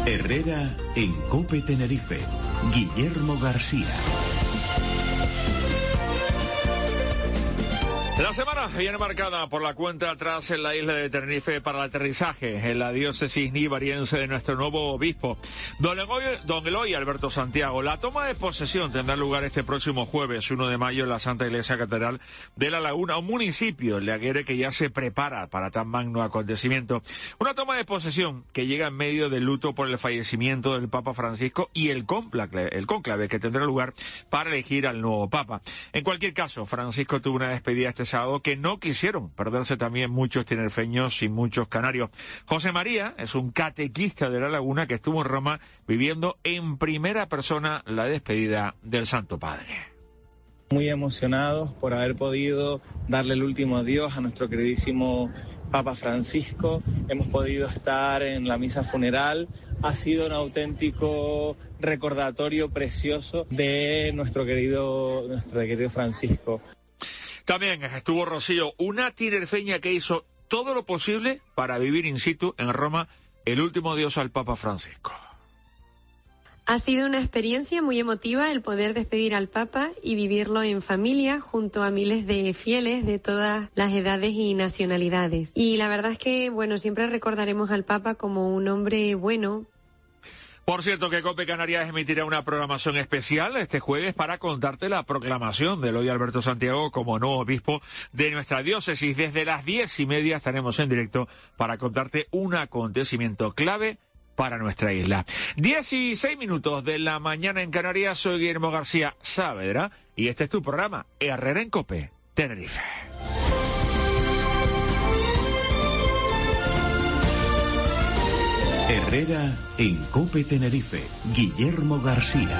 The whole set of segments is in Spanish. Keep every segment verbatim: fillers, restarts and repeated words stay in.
Herrera en COPE Tenerife. Guillermo García. La semana viene marcada por la cuenta atrás en la isla de Tenerife para el aterrizaje en la diócesis nivariense de nuestro nuevo obispo, don Eloy, don Eloy Alberto Santiago. La toma de posesión tendrá lugar este próximo jueves, uno de mayo, en la Santa Iglesia Catedral de La Laguna, un municipio en Laguere que ya se prepara para tan magno acontecimiento. Una toma de posesión que llega en medio del luto por el fallecimiento del Papa Francisco y el cónclave, el cónclave que tendrá lugar para elegir al nuevo Papa. En cualquier caso, Francisco tuvo una despedida este sábado que no quisieron perderse también muchos tinerfeños y muchos canarios. José María es un catequista de La Laguna que estuvo en Roma viviendo en primera persona la despedida del Santo Padre. Muy emocionados por haber podido darle el último adiós a nuestro queridísimo Papa Francisco. Hemos podido estar en la misa funeral. Ha sido un auténtico recordatorio precioso de nuestro querido, nuestro querido Francisco. También estuvo Rocío, una tinerfeña que hizo todo lo posible para vivir in situ en Roma el último adiós al Papa Francisco. Ha sido una experiencia muy emotiva el poder despedir al Papa y vivirlo en familia junto a miles de fieles de todas las edades y nacionalidades. Y la verdad es que, bueno, siempre recordaremos al Papa como un hombre bueno. Por cierto que COPE Canarias emitirá una programación especial este jueves para contarte la proclamación de Eloy Alberto Santiago como nuevo obispo de nuestra diócesis. Desde las diez y media estaremos en directo para contarte un acontecimiento clave para nuestra isla. dieciséis minutos de la mañana en Canarias. Soy Guillermo García Saavedra y este es tu programa Herrera en COPE Tenerife. Herrera en COPE Tenerife. Guillermo García.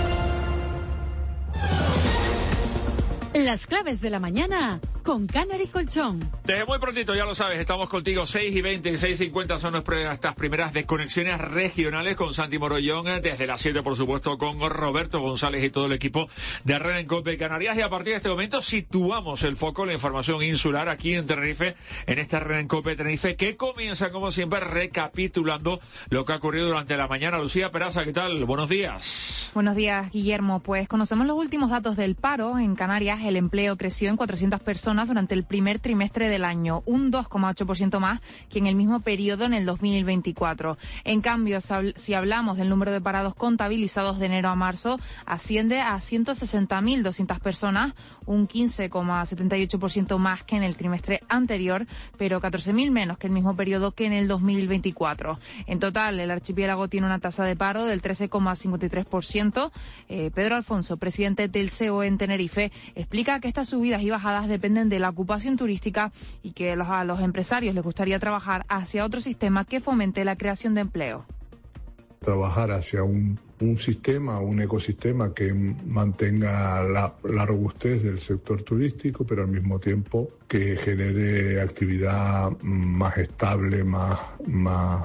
Las claves de la mañana con Canary Colchón. Desde muy prontito, ya lo sabes, estamos contigo. Seis y veinte y seis cincuenta son nuestras primeras desconexiones regionales con Santi Morollón. Desde las siete, por supuesto, con Roberto González y todo el equipo de Herrera en COPE Canarias. Y a partir de este momento situamos el foco en la información insular aquí en Tenerife, en esta Herrera en COPE Tenerife, que comienza, como siempre, recapitulando lo que ha ocurrido durante la mañana. Lucía Peraza, ¿qué tal? Buenos días. Buenos días, Guillermo. Pues conocemos los últimos datos del paro. En Canarias el empleo creció en cuatrocientas personas durante el primer trimestre del año, un dos coma ocho por ciento más que en el mismo periodo en el dos mil veinticuatro. En cambio, si hablamos del número de parados contabilizados de enero a marzo, asciende a ciento sesenta mil doscientas personas, un quince coma setenta y ocho por ciento más que en el trimestre anterior, pero catorce mil menos que el mismo periodo que en el dos mil veinticuatro. En total, el archipiélago tiene una tasa de paro del trece coma cincuenta y tres por ciento. Eh, Pedro Alfonso, presidente del C E O en Tenerife, explica que estas subidas y bajadas dependen de la ocupación turística y que los, a los empresarios les gustaría trabajar hacia otro sistema que fomente la creación de empleo. Trabajar hacia un, un sistema, un ecosistema que mantenga la, la robustez del sector turístico, pero al mismo tiempo que genere actividad más estable, más, más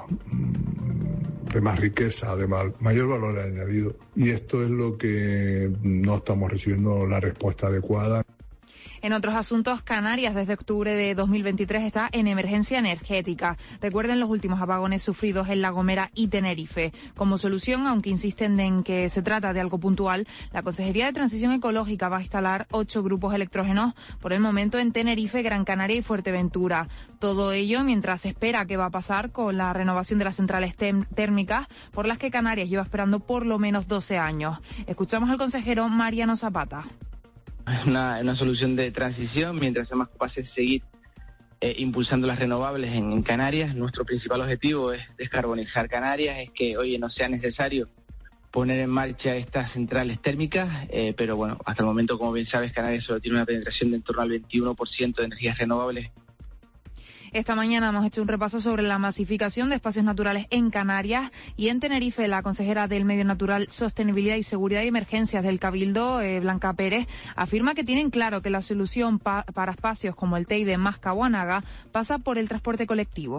de más riqueza, de más, mayor valor añadido. Y esto es lo que no estamos recibiendo la respuesta adecuada. En otros asuntos, Canarias desde octubre de dos mil veintitrés está en emergencia energética. Recuerden los últimos apagones sufridos en La Gomera y Tenerife. Como solución, aunque insisten en que se trata de algo puntual, la Consejería de Transición Ecológica va a instalar ocho grupos electrógenos por el momento en Tenerife, Gran Canaria y Fuerteventura. Todo ello mientras se espera qué va a pasar con la renovación de las centrales térmicas por las que Canarias lleva esperando por lo menos doce años. Escuchamos al consejero Mariano Zapata. Una, una solución de transición mientras seamos capaces de seguir eh, impulsando las renovables en, en Canarias. Nuestro principal objetivo es descarbonizar Canarias, es que hoy no sea necesario poner en marcha estas centrales térmicas, eh, pero bueno, hasta el momento, como bien sabes, Canarias solo tiene una penetración de en torno al veintiuno por ciento de energías renovables. Esta mañana hemos hecho un repaso sobre la masificación de espacios naturales en Canarias y en Tenerife. La consejera del Medio Natural, Sostenibilidad y Seguridad y Emergencias del Cabildo, eh, Blanca Pérez, afirma que tienen claro que la solución pa- para espacios como el Teide más Caguanaga pasa por el transporte colectivo.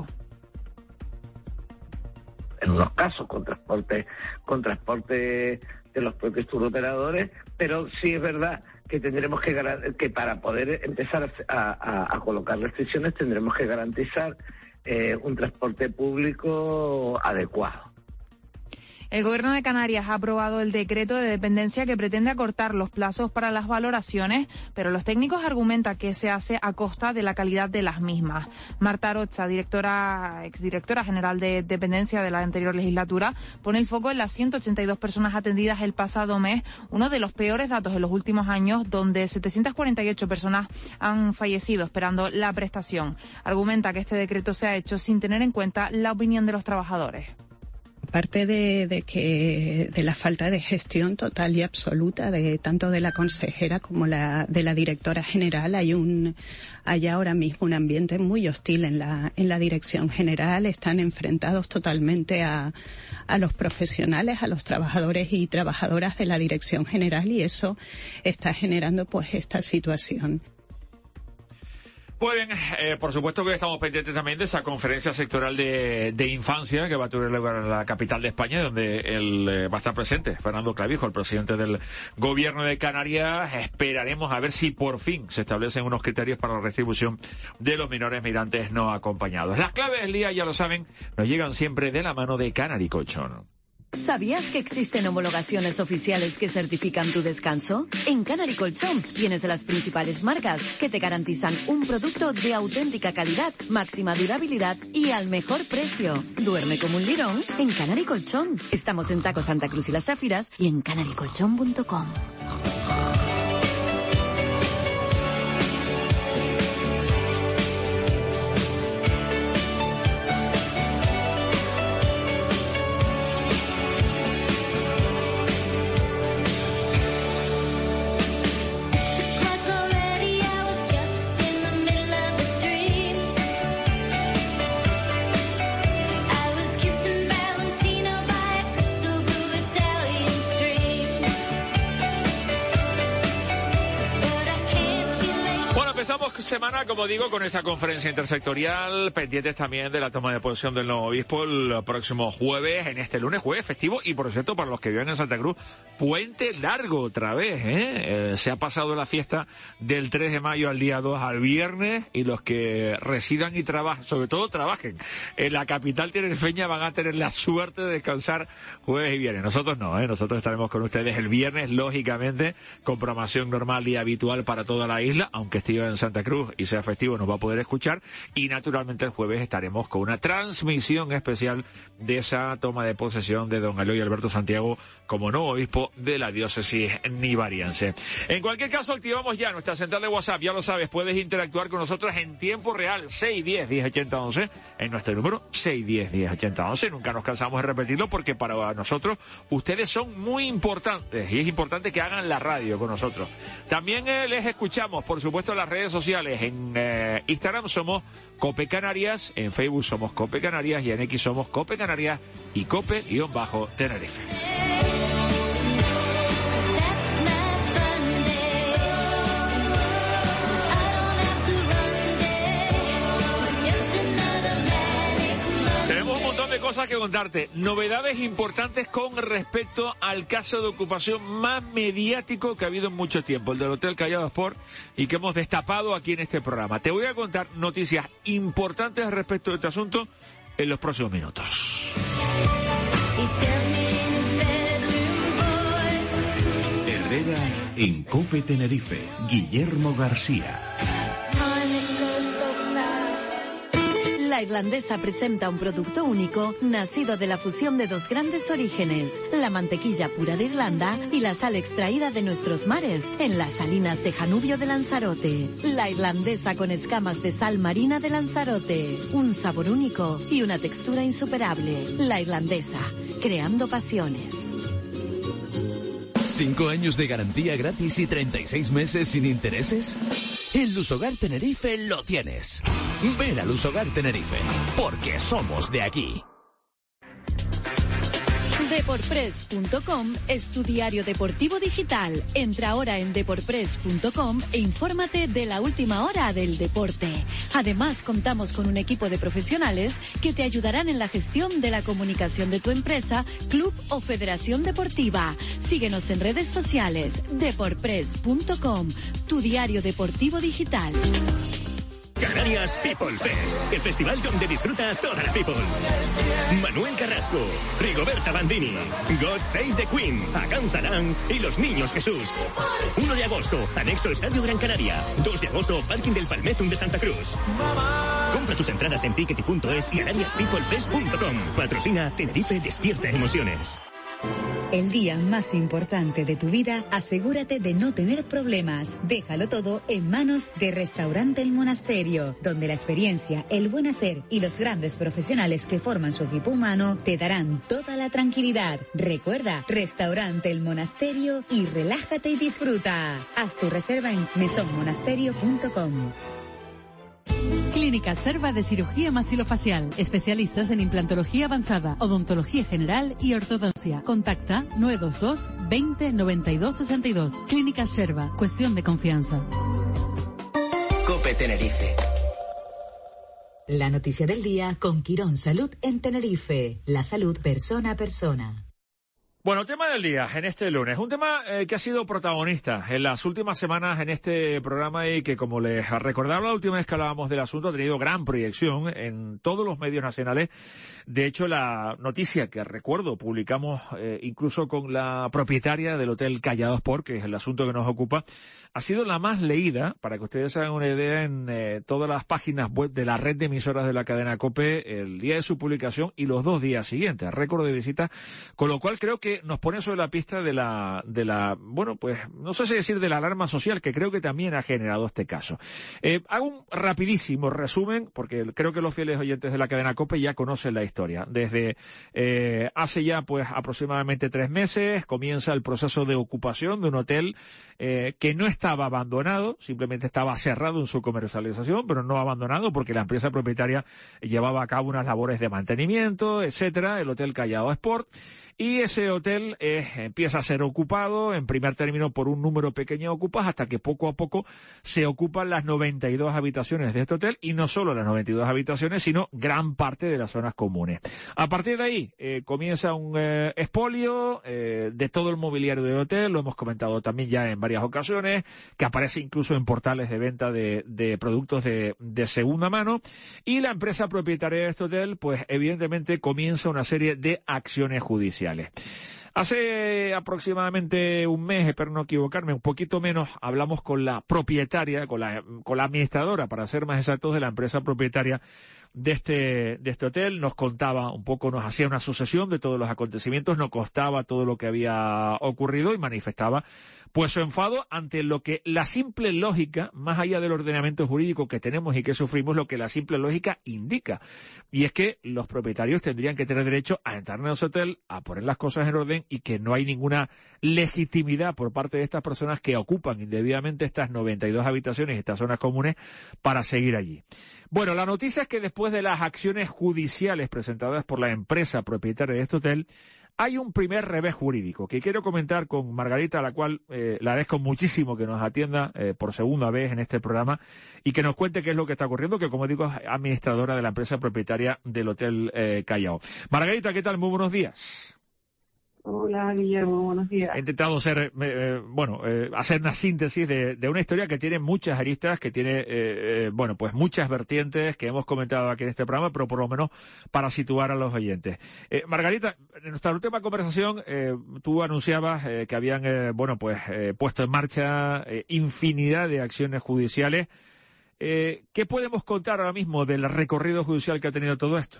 En unos casos con transporte, con transporte de los propios turoperadores, pero sí es verdad que tendremos que que para poder empezar a, a, a colocar restricciones tendremos que garantizar eh, un transporte público adecuado. El Gobierno de Canarias ha aprobado el decreto de dependencia que pretende acortar los plazos para las valoraciones, pero los técnicos argumentan que se hace a costa de la calidad de las mismas. Marta Arocha, directora, exdirectora general de dependencia de la anterior legislatura, pone el foco en las ciento ochenta y dos personas atendidas el pasado mes, uno de los peores datos en los últimos años, donde setecientas cuarenta y ocho personas han fallecido esperando la prestación. Argumenta que este decreto se ha hecho sin tener en cuenta la opinión de los trabajadores. Aparte de, de que de la falta de gestión total y absoluta de tanto de la consejera como la de la directora general, hay un hay ahora mismo un ambiente muy hostil en la en la dirección general. Están enfrentados totalmente a a los profesionales, a los trabajadores y trabajadoras de la dirección general, y eso está generando pues esta situación. Pues bien, eh, por supuesto que estamos pendientes también de esa conferencia sectorial de, de infancia que va a tener lugar en la capital de España, donde él eh, va a estar presente, Fernando Clavijo, el presidente del Gobierno de Canarias. Esperaremos a ver si por fin se establecen unos criterios para la retribución de los menores migrantes no acompañados. Las claves del día, ya lo saben, nos llegan siempre de la mano de Canary Colchón. ¿Sabías que existen homologaciones oficiales que certifican tu descanso? En Canary Colchón tienes las principales marcas que te garantizan un producto de auténtica calidad, máxima durabilidad y al mejor precio. Duerme como un lirón en Canary Colchón. Estamos en Taco Santa Cruz y Las Zafiras y en canary colchón punto com. Semana, como digo, con esa conferencia intersectorial, pendientes también de la toma de posesión del nuevo obispo el próximo jueves, en este lunes, jueves festivo, y por cierto, para los que viven en Santa Cruz, puente largo otra vez, ¿eh? Eh, se ha pasado la fiesta del tres de mayo al día dos, al viernes, y los que residan y trabajen, sobre todo trabajen en la capital tinerfeña, van a tener la suerte de descansar jueves y viernes. Nosotros no, ¿eh? Nosotros estaremos con ustedes el viernes, lógicamente, con programación normal y habitual para toda la isla, aunque esté en Santa Cruz y sea festivo nos va a poder escuchar, y naturalmente el jueves estaremos con una transmisión especial de esa toma de posesión de don Eloy Alberto Santiago como nuevo obispo de la diócesis nivariense. En cualquier caso, activamos ya nuestra central de WhatsApp, ya lo sabes, puedes interactuar con nosotros en tiempo real, seis diez, diez ochenta once, en nuestro número seis diez, diez ochenta once, nunca nos cansamos de repetirlo porque para nosotros ustedes son muy importantes y es importante que hagan la radio con nosotros. También eh, les escuchamos, por supuesto, en las redes sociales. En eh, Instagram somos Cope Canarias, en Facebook somos Cope Canarias y en X somos Cope Canarias y Cope-Tenerife. Tenemos un montón de cosas que contarte, novedades importantes con respecto al caso de ocupación más mediático que ha habido en mucho tiempo, el del Hotel Callao Sport, y que hemos destapado aquí en este programa. Te voy a contar noticias importantes respecto de este asunto en los próximos minutos. Herrera en Cope Tenerife, Guillermo García. La Irlandesa presenta un producto único nacido de la fusión de dos grandes orígenes, la mantequilla pura de Irlanda y la sal extraída de nuestros mares en las salinas de Janubio de Lanzarote. La Irlandesa con escamas de sal marina de Lanzarote, un sabor único y una textura insuperable. La Irlandesa, creando pasiones. ¿Cinco años de garantía gratis y treinta y seis meses sin intereses? En Lusogar Tenerife lo tienes. Ven a Lusogar Tenerife, porque somos de aquí. Deporpress punto com es tu diario deportivo digital. Entra ahora en deporpress punto com e infórmate de la última hora del deporte. Además, contamos con un equipo de profesionales que te ayudarán en la gestión de la comunicación de tu empresa, club o federación deportiva. Síguenos en redes sociales. Deporpress punto com, tu diario deportivo digital. Canarias People Fest, el festival donde disfruta toda la people. Manuel Carrasco, Rigoberta Bandini, God Save the Queen, Hakan Salam y Los Niños Jesús. uno de agosto, anexo Estadio Gran Canaria. dos de agosto, Parking del Palmetum de Santa Cruz. Compra tus entradas en tickety punto es y canarias people fest punto com. Patrocina Tenerife Despierta Emociones. El día más importante de tu vida, asegúrate de no tener problemas. Déjalo todo en manos de Restaurante El Monasterio, donde la experiencia, el buen hacer y los grandes profesionales que forman su equipo humano te darán toda la tranquilidad. Recuerda, Restaurante El Monasterio y relájate y disfruta. Haz tu reserva en mesón monasterio punto com. Clínica Serva de Cirugía Maxilofacial. Especialistas en implantología avanzada, odontología general y ortodoncia. Contacta nueve dos dos, veinte, noventa y dos, sesenta y dos. Clínica Serva. Cuestión de confianza. COPE Tenerife. La noticia del día con Quirón Salud en Tenerife. La salud persona a persona. Bueno, tema del día en este lunes, un tema eh, que ha sido protagonista en las últimas semanas en este programa y que, como les recordaba la última vez que hablábamos del asunto, ha tenido gran proyección en todos los medios nacionales. De hecho, la noticia que recuerdo publicamos eh, incluso con la propietaria del Hotel Callao Sport, que es el asunto que nos ocupa, ha sido la más leída, para que ustedes hagan una idea, en eh, todas las páginas web de la red de emisoras de la cadena COPE el día de su publicación y los dos días siguientes, récord de visitas, con lo cual creo que nos pone sobre la pista de la, de la, bueno, pues, no sé si decir de la alarma social, que creo que también ha generado este caso. Eh, hago un rapidísimo resumen, porque creo que los fieles oyentes de la cadena COPE ya conocen la historia. Desde eh, hace ya, pues, aproximadamente tres meses, comienza el proceso de ocupación de un hotel eh, que no estaba abandonado, simplemente estaba cerrado en su comercialización, pero no abandonado porque la empresa propietaria llevaba a cabo unas labores de mantenimiento, etcétera, el Hotel Callao Sport, y ese hotel eh, empieza a ser ocupado, en primer término, por un número pequeño de ocupas, hasta que poco a poco se ocupan las noventa y dos habitaciones de este hotel, y no solo las noventa y dos habitaciones, sino gran parte de las zonas comunes. A partir de ahí, eh, comienza un eh, expolio eh, de todo el mobiliario del hotel, lo hemos comentado también ya en varias ocasiones, que aparece incluso en portales de venta de, de productos de, de segunda mano, y la empresa propietaria de este hotel, pues evidentemente comienza una serie de acciones judiciales. Hace aproximadamente un mes, espero no equivocarme, un poquito menos, hablamos con la propietaria, con la, con la administradora, para ser más exactos, de la empresa propietaria de este, de este hotel. Nos contaba un poco, nos hacía una sucesión de todos los acontecimientos, nos contaba todo lo que había ocurrido y manifestaba pues su enfado ante lo que la simple lógica, más allá del ordenamiento jurídico que tenemos y que sufrimos, lo que la simple lógica indica. Y es que los propietarios tendrían que tener derecho a entrar en ese hotel, a poner las cosas en orden, y que no hay ninguna legitimidad por parte de estas personas que ocupan indebidamente estas noventa y dos habitaciones y estas zonas comunes para seguir allí. Bueno, la noticia es que después de las acciones judiciales presentadas por la empresa propietaria de este hotel, hay un primer revés jurídico que quiero comentar con Margarita, a la cual eh, le agradezco muchísimo que nos atienda eh, por segunda vez en este programa y que nos cuente qué es lo que está ocurriendo, que, como digo, es administradora de la empresa propietaria del Hotel eh, Callao. Margarita, ¿qué tal? Muy buenos días. Hola, Guillermo, buenos días. He intentado ser, eh, bueno, eh, hacer una síntesis de, de una historia que tiene muchas aristas, que tiene, eh, eh, bueno, pues muchas vertientes que hemos comentado aquí en este programa, pero por lo menos para situar a los oyentes. Eh, Margarita, en nuestra última conversación, eh, tú anunciabas eh, que habían, eh, bueno, pues eh, puesto en marcha eh, infinidad de acciones judiciales. Eh, ¿Qué podemos contar ahora mismo del recorrido judicial que ha tenido todo esto?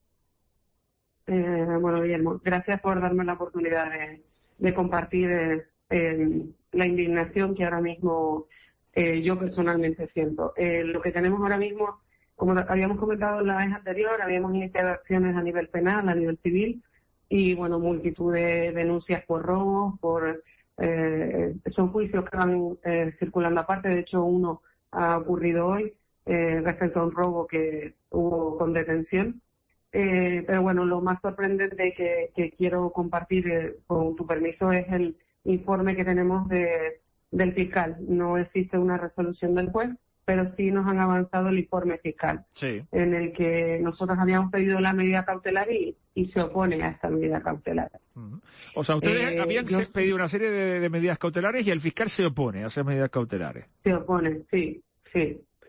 Eh, bueno, Guillermo, gracias por darme la oportunidad de, de compartir eh, eh, la indignación que ahora mismo eh, yo personalmente siento. Eh, lo que tenemos ahora mismo, como habíamos comentado la vez anterior, habíamos iniciado acciones a nivel penal, a nivel civil, y bueno, multitud de denuncias por robos, por eh, son juicios que van eh, circulando aparte. De hecho, uno ha ocurrido hoy eh, respecto a un robo que hubo con detención. Eh, pero bueno, lo más sorprendente que, que quiero compartir, eh, con tu permiso, es el informe que tenemos de, del fiscal. No existe una resolución del juez, pero sí nos han avanzado el informe fiscal, sí, en el que nosotros habíamos pedido la medida cautelar y, y se opone a esta medida cautelar. Uh-huh. O sea, ustedes eh, habían yo, pedido una serie de, de medidas cautelares y el fiscal se opone a esas medidas cautelares. Se opone, sí, sí.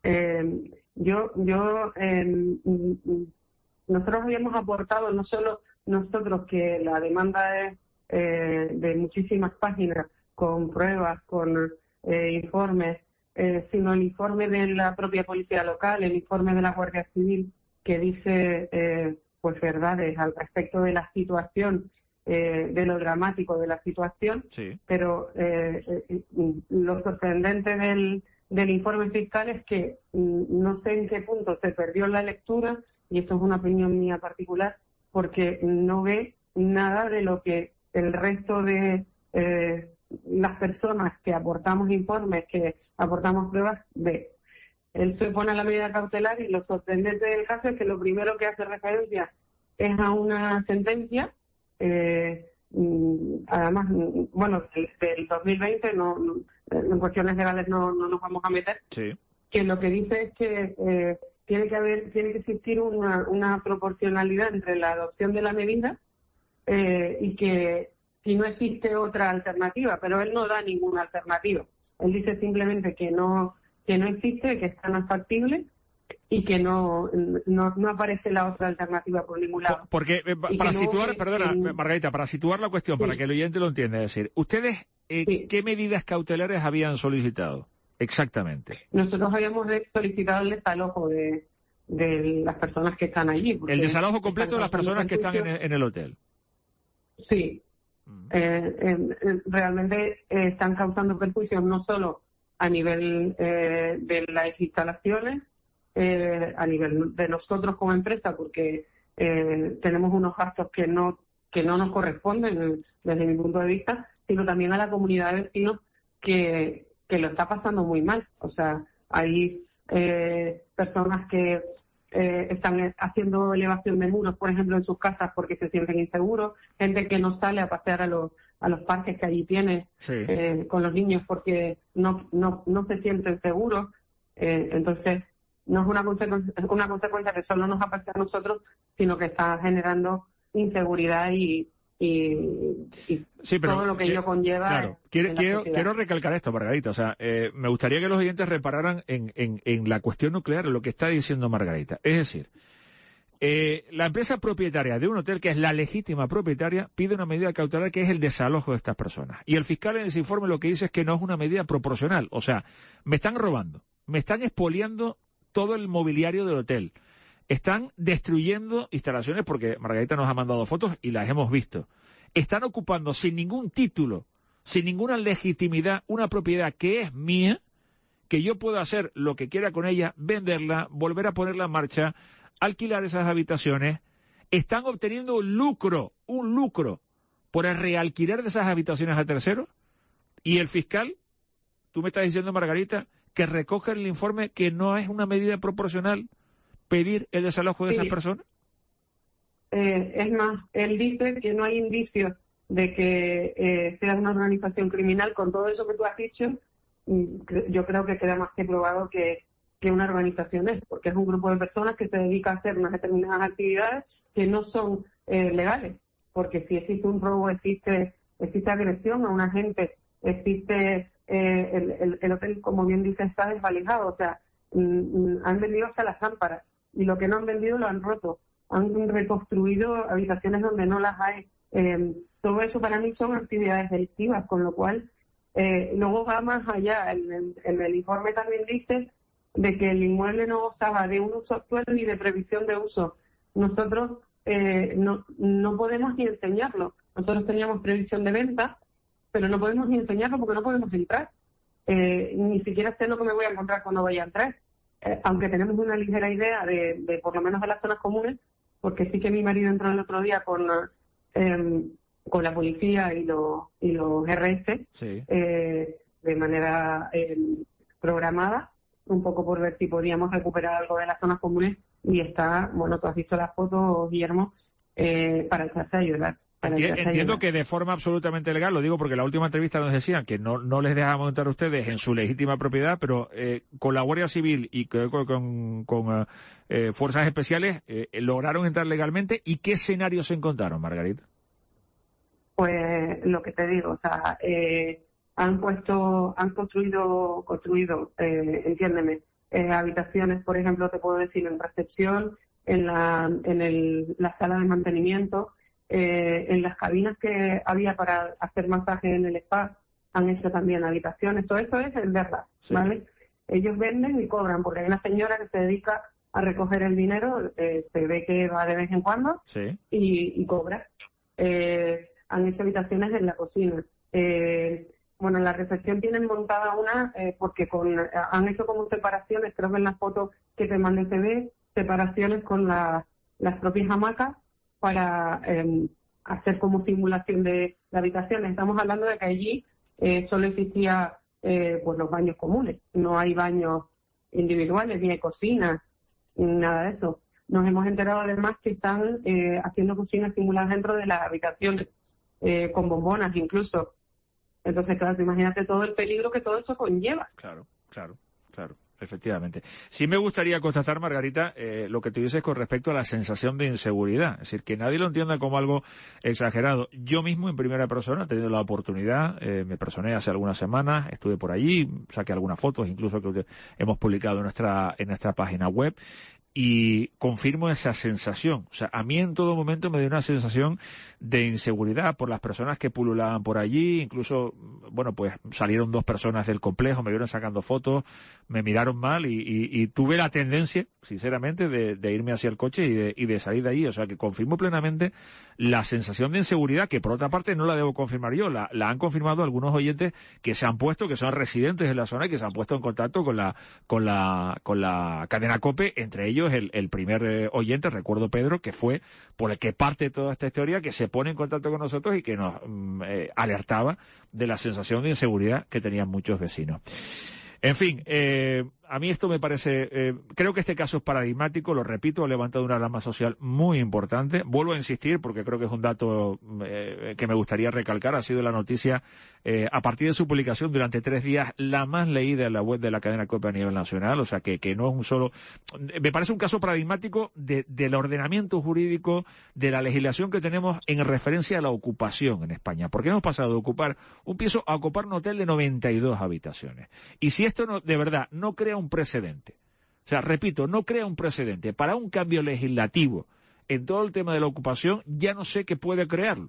Eh, yo, yo, eh, nosotros habíamos aportado no solo nosotros que la demanda es eh, de muchísimas páginas con pruebas, con eh, informes, eh, sino el informe de la propia policía local, el informe de la Guardia Civil que dice eh, pues verdades al respecto de la situación, eh, de lo dramático de la situación, sí. pero eh, eh, lo sorprendente del, del informe fiscal es que no sé en qué punto se perdió la lectura, y esto es una opinión mía particular, porque no ve nada de lo que el resto de eh, las personas que aportamos informes, que aportamos pruebas, ve. Él se pone a la medida cautelar y lo sorprendente del caso es que lo primero que hace referencia es a una sentencia, eh, además, bueno, del dos mil veinte, no, no, en cuestiones legales no, no nos vamos a meter, sí. que lo que dice es que eh, tiene que haber, tiene que existir una, una proporcionalidad entre la adopción de la medida eh, y que si no existe otra alternativa, pero él no da ninguna alternativa. Él dice simplemente que no que no existe, que está no factible y que no, no no aparece la otra alternativa por ningún lado. Porque eh, para situar, no, perdona, eh, Margarita, para situar la cuestión, sí. para que el oyente lo entienda, es decir, ¿ustedes eh, sí. qué medidas cautelares habían solicitado exactamente? Nosotros habíamos solicitado el desalojo de, de las personas que están allí. El desalojo completo de las personas que están en el, en el hotel. Sí. Mm. Eh, eh, realmente eh, están causando perjuicios no solo a nivel eh, de las instalaciones, eh, a nivel de nosotros como empresa, porque eh, tenemos unos gastos que no que no nos corresponden desde mi punto de vista, sino también a la comunidad de vecinos que, que lo está pasando muy mal. O sea, hay eh, personas que eh, están haciendo elevación de muros, por ejemplo, en sus casas porque se sienten inseguros, gente que no sale a pasear a los a los parques que allí tienes sí. eh, con los niños porque no no no se sienten seguros. Eh, entonces, no es una consecuencia, una consecuencia que solo nos afecta a nosotros, sino que está generando inseguridad y, y, y sí, pero, todo lo que ello conlleva. Claro, quiero, quiero, quiero recalcar esto, Margarita. O sea, eh, me gustaría que los oyentes repararan en, en, en la cuestión nuclear, en lo que está diciendo Margarita. Es decir, eh, la empresa propietaria de un hotel, que es la legítima propietaria, pide una medida cautelar que es el desalojo de estas personas. Y el fiscal en ese informe lo que dice es que no es una medida proporcional. O sea, me están robando, me están expoliando todo el mobiliario del hotel. Están destruyendo instalaciones porque Margarita nos ha mandado fotos y las hemos visto. Están ocupando sin ningún título, sin ninguna legitimidad, una propiedad que es mía, que yo puedo hacer lo que quiera con ella, venderla, volver a ponerla en marcha, alquilar esas habitaciones. Están obteniendo un lucro, un lucro, por el realquiler de esas habitaciones a terceros. Y el fiscal, tú me estás diciendo, Margarita, que recoge el informe que no es una medida proporcional pedir el desalojo de sí. esas personas. Eh, es más, él dice que no hay indicios de que eh, sea una organización criminal. Con todo eso que tú has dicho, yo creo que queda más que probado que, que una organización es, porque es un grupo de personas que se dedica a hacer unas determinadas actividades que no son eh, legales, porque si existe un robo, existe, existe agresión a una gente, existe eh, el, el, el hotel, como bien dice, está desvalijado, o sea, mm, han vendido hasta las lámparas, y lo que no han vendido lo han roto, han reconstruido habitaciones donde no las hay. Eh, todo eso para mí son actividades delictivas, con lo cual eh, luego va más allá. En el, en el informe también dice de que el inmueble no gozaba de un uso actual ni de previsión de uso. Nosotros eh, no, no podemos ni enseñarlo. Nosotros teníamos previsión de venta, pero no podemos ni enseñarlo porque no podemos entrar. Eh, ni siquiera sé lo que me voy a encontrar cuando vaya a entrar. Eh, aunque tenemos una ligera idea de, de por lo menos de las zonas comunes, porque sí que mi marido entró el otro día con, eh, con la policía y los, y los R S sí. eh, de manera eh, programada, un poco por ver si podíamos recuperar algo de las zonas comunes, y está, bueno, tú has visto las fotos, Guillermo, eh, para echarse a llorar. Entiendo, entiendo que de forma absolutamente legal, lo digo porque en la última entrevista nos decían que no, no les dejamos entrar a ustedes en su legítima propiedad, pero eh, con la Guardia Civil y con, con, con eh, fuerzas especiales eh, lograron entrar legalmente. ¿Y qué escenarios se encontraron, Margarita? Pues lo que te digo, o sea, eh, han puesto, han construido, construido, eh, entiéndeme, eh, habitaciones, por ejemplo, te puedo decir, en recepción, en la, en el, la sala de mantenimiento, eh, en las cabinas que había para hacer masaje en el spa, han hecho también habitaciones. Todo esto es en verdad, sí. ¿Vale? Ellos venden y cobran, porque hay una señora que se dedica a recoger el dinero, eh, se ve que va de vez en cuando, sí. y, y cobra. Eh, han hecho habitaciones en la cocina. Eh, bueno, en la recepción tienen montada una, eh, porque con, han hecho como separaciones, creo que en las fotos que te mandé te ve, separaciones con la, las propias hamacas para eh, hacer como simulación de la habitación. Estamos hablando de que allí eh, solo existía eh, pues los baños comunes, no hay baños individuales, ni hay cocina, ni nada de eso. Nos hemos enterado además que están eh, haciendo cocinas simuladas dentro de las habitaciones, eh, con bombonas incluso. Entonces, claro, imagínate todo el peligro que todo eso conlleva. Claro, claro, claro. Efectivamente. Sí me gustaría constatar, Margarita, eh, lo que tú dices con respecto a la sensación de inseguridad. Es decir, que nadie lo entienda como algo exagerado. Yo mismo, en primera persona, he tenido la oportunidad, eh, me personé hace algunas semanas, estuve por allí, saqué algunas fotos, incluso que hemos publicado en nuestra, en nuestra página web, y confirmo esa sensación. O sea, a mí en todo momento me dio una sensación de inseguridad por las personas que pululaban por allí. Incluso, bueno, pues salieron dos personas del complejo, me vieron sacando fotos, me miraron mal y, y, y tuve la tendencia, sinceramente, de, de irme hacia el coche y de, y de salir de allí. O sea, que confirmo plenamente la sensación de inseguridad, que por otra parte no la debo confirmar yo, la, la han confirmado algunos oyentes que se han puesto, que son residentes de la zona y que se han puesto en contacto con la, con la, con la cadena COPE, entre ellos El, el primer eh, oyente, recuerdo Pedro, que fue por el que parte toda esta historia, que se pone en contacto con nosotros y que nos mm, eh, alertaba de la sensación de inseguridad que tenían muchos vecinos. En fin, eh, a mí esto me parece, eh, creo que este caso es paradigmático, lo repito, ha levantado una alarma social muy importante. Vuelvo a insistir porque creo que es un dato eh, que me gustaría recalcar. Ha sido la noticia, eh, a partir de su publicación durante tres días, la más leída en la web de la cadena COPE a nivel nacional. O sea, que, que no es un solo... Me parece un caso paradigmático de, del ordenamiento jurídico, de la legislación que tenemos en referencia a la ocupación en España. Porque hemos pasado de ocupar un piso a ocupar un hotel de noventa y dos habitaciones. Y si esto no, de verdad no crea un precedente, o sea, repito, no crea un precedente para un cambio legislativo en todo el tema de la ocupación, ya no sé qué puede crearlo.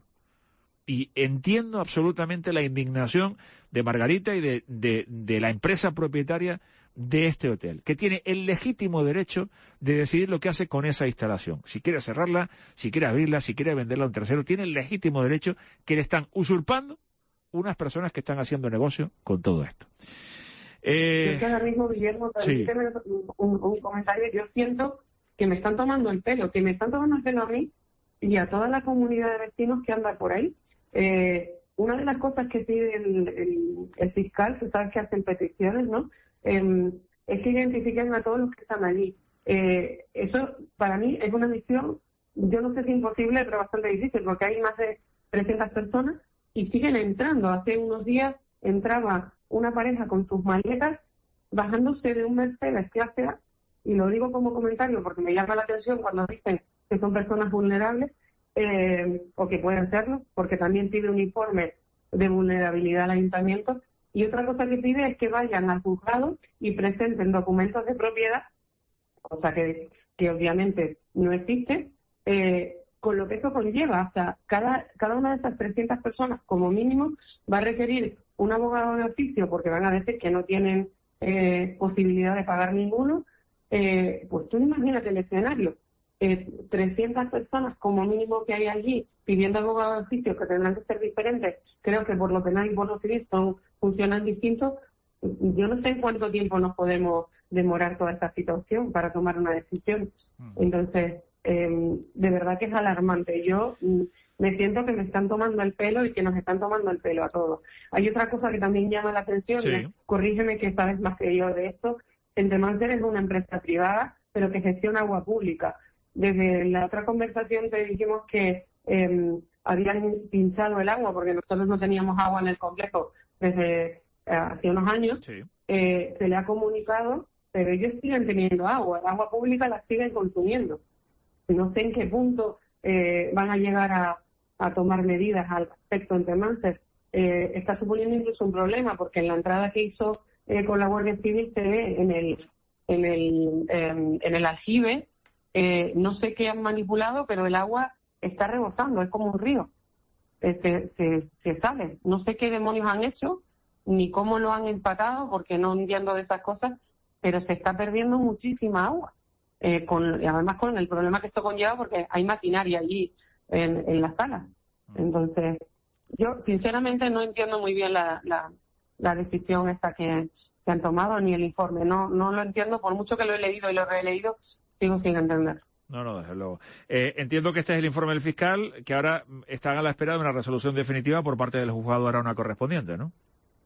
Y entiendo absolutamente la indignación de Margarita y de, de, de la empresa propietaria de este hotel, que tiene el legítimo derecho de decidir lo que hace con esa instalación. Si quiere cerrarla, si quiere abrirla, si quiere venderla a un tercero, tiene el legítimo derecho, que le están usurpando unas personas que están haciendo negocio con todo esto. Eh, yo que ahora mismo, Guillermo, permíteme sí. un, un comentario. Yo siento que me están tomando el pelo, que me están tomando el pelo a mí y a toda la comunidad de vecinos que anda por ahí. Eh, una de las cosas que pide el, el, el fiscal, se sabe que hacen peticiones, ¿no? Eh, es que identifiquen a todos los que están allí. Eh, eso, para mí, es una misión, yo no sé si imposible, pero bastante difícil, porque hay más de trescientas personas y siguen entrando. Hace unos días entraba una pareja con sus maletas bajándose de un Mercedes clase A, y lo digo como comentario porque me llama la atención cuando dicen que son personas vulnerables, eh, o que pueden serlo, porque también pide un informe de vulnerabilidad al ayuntamiento. Y otra cosa que pide es que vayan al juzgado y presenten documentos de propiedad, cosa que, que obviamente no existe, eh, con lo que esto conlleva. O sea, cada, cada una de estas trescientas personas, como mínimo, va a requerir un abogado de oficio, porque van a decir que no tienen eh, posibilidad de pagar ninguno. Eh, pues tú imagínate el escenario. Eh, trescientas personas como mínimo que hay allí pidiendo abogado de oficio, que tendrán que ser diferentes. Creo que por lo penal y por lo civil son, funcionan distintos. Yo no sé en cuánto tiempo nos podemos demorar toda esta situación para tomar una decisión. Entonces, Eh, de verdad que es alarmante. Yo mm, me siento que me están tomando el pelo y que nos están tomando el pelo a todos. Hay otra cosa que también llama la atención, sí. ¿no? Corrígeme que sabes más que yo de esto. Entemancer es una empresa privada, pero que gestiona agua pública. Desde la otra conversación te dijimos que eh, habían pinchado el agua, porque nosotros no teníamos agua en el complejo desde eh, hace unos años. Sí. Eh, se le ha comunicado, pero ellos siguen teniendo agua. El agua pública la siguen consumiendo. No sé en qué punto eh, van a llegar a, a tomar medidas al respecto en Temancer. Eh, está suponiendo incluso un problema, porque en la entrada que hizo eh, con la Guardia Civil se ve en el, en el, en, en el aljibe, eh, no sé qué han manipulado, pero el agua está rebosando, es como un río. Este, se, se sale. No sé qué demonios han hecho, ni cómo lo han empatado, porque no entiendo de esas cosas, pero se está perdiendo muchísima agua. Eh, con, y además con el problema que esto conlleva, porque hay maquinaria allí en, en las salas. Entonces, yo sinceramente no entiendo muy bien la, la, la decisión esta que, que han tomado, ni el informe. No, no lo entiendo, por mucho que lo he leído y lo he releído, sigo sin entender. No, no, desde luego. Eh, entiendo que este es el informe del fiscal, que ahora están a la espera de una resolución definitiva por parte del juzgado Arana correspondiente, ¿no?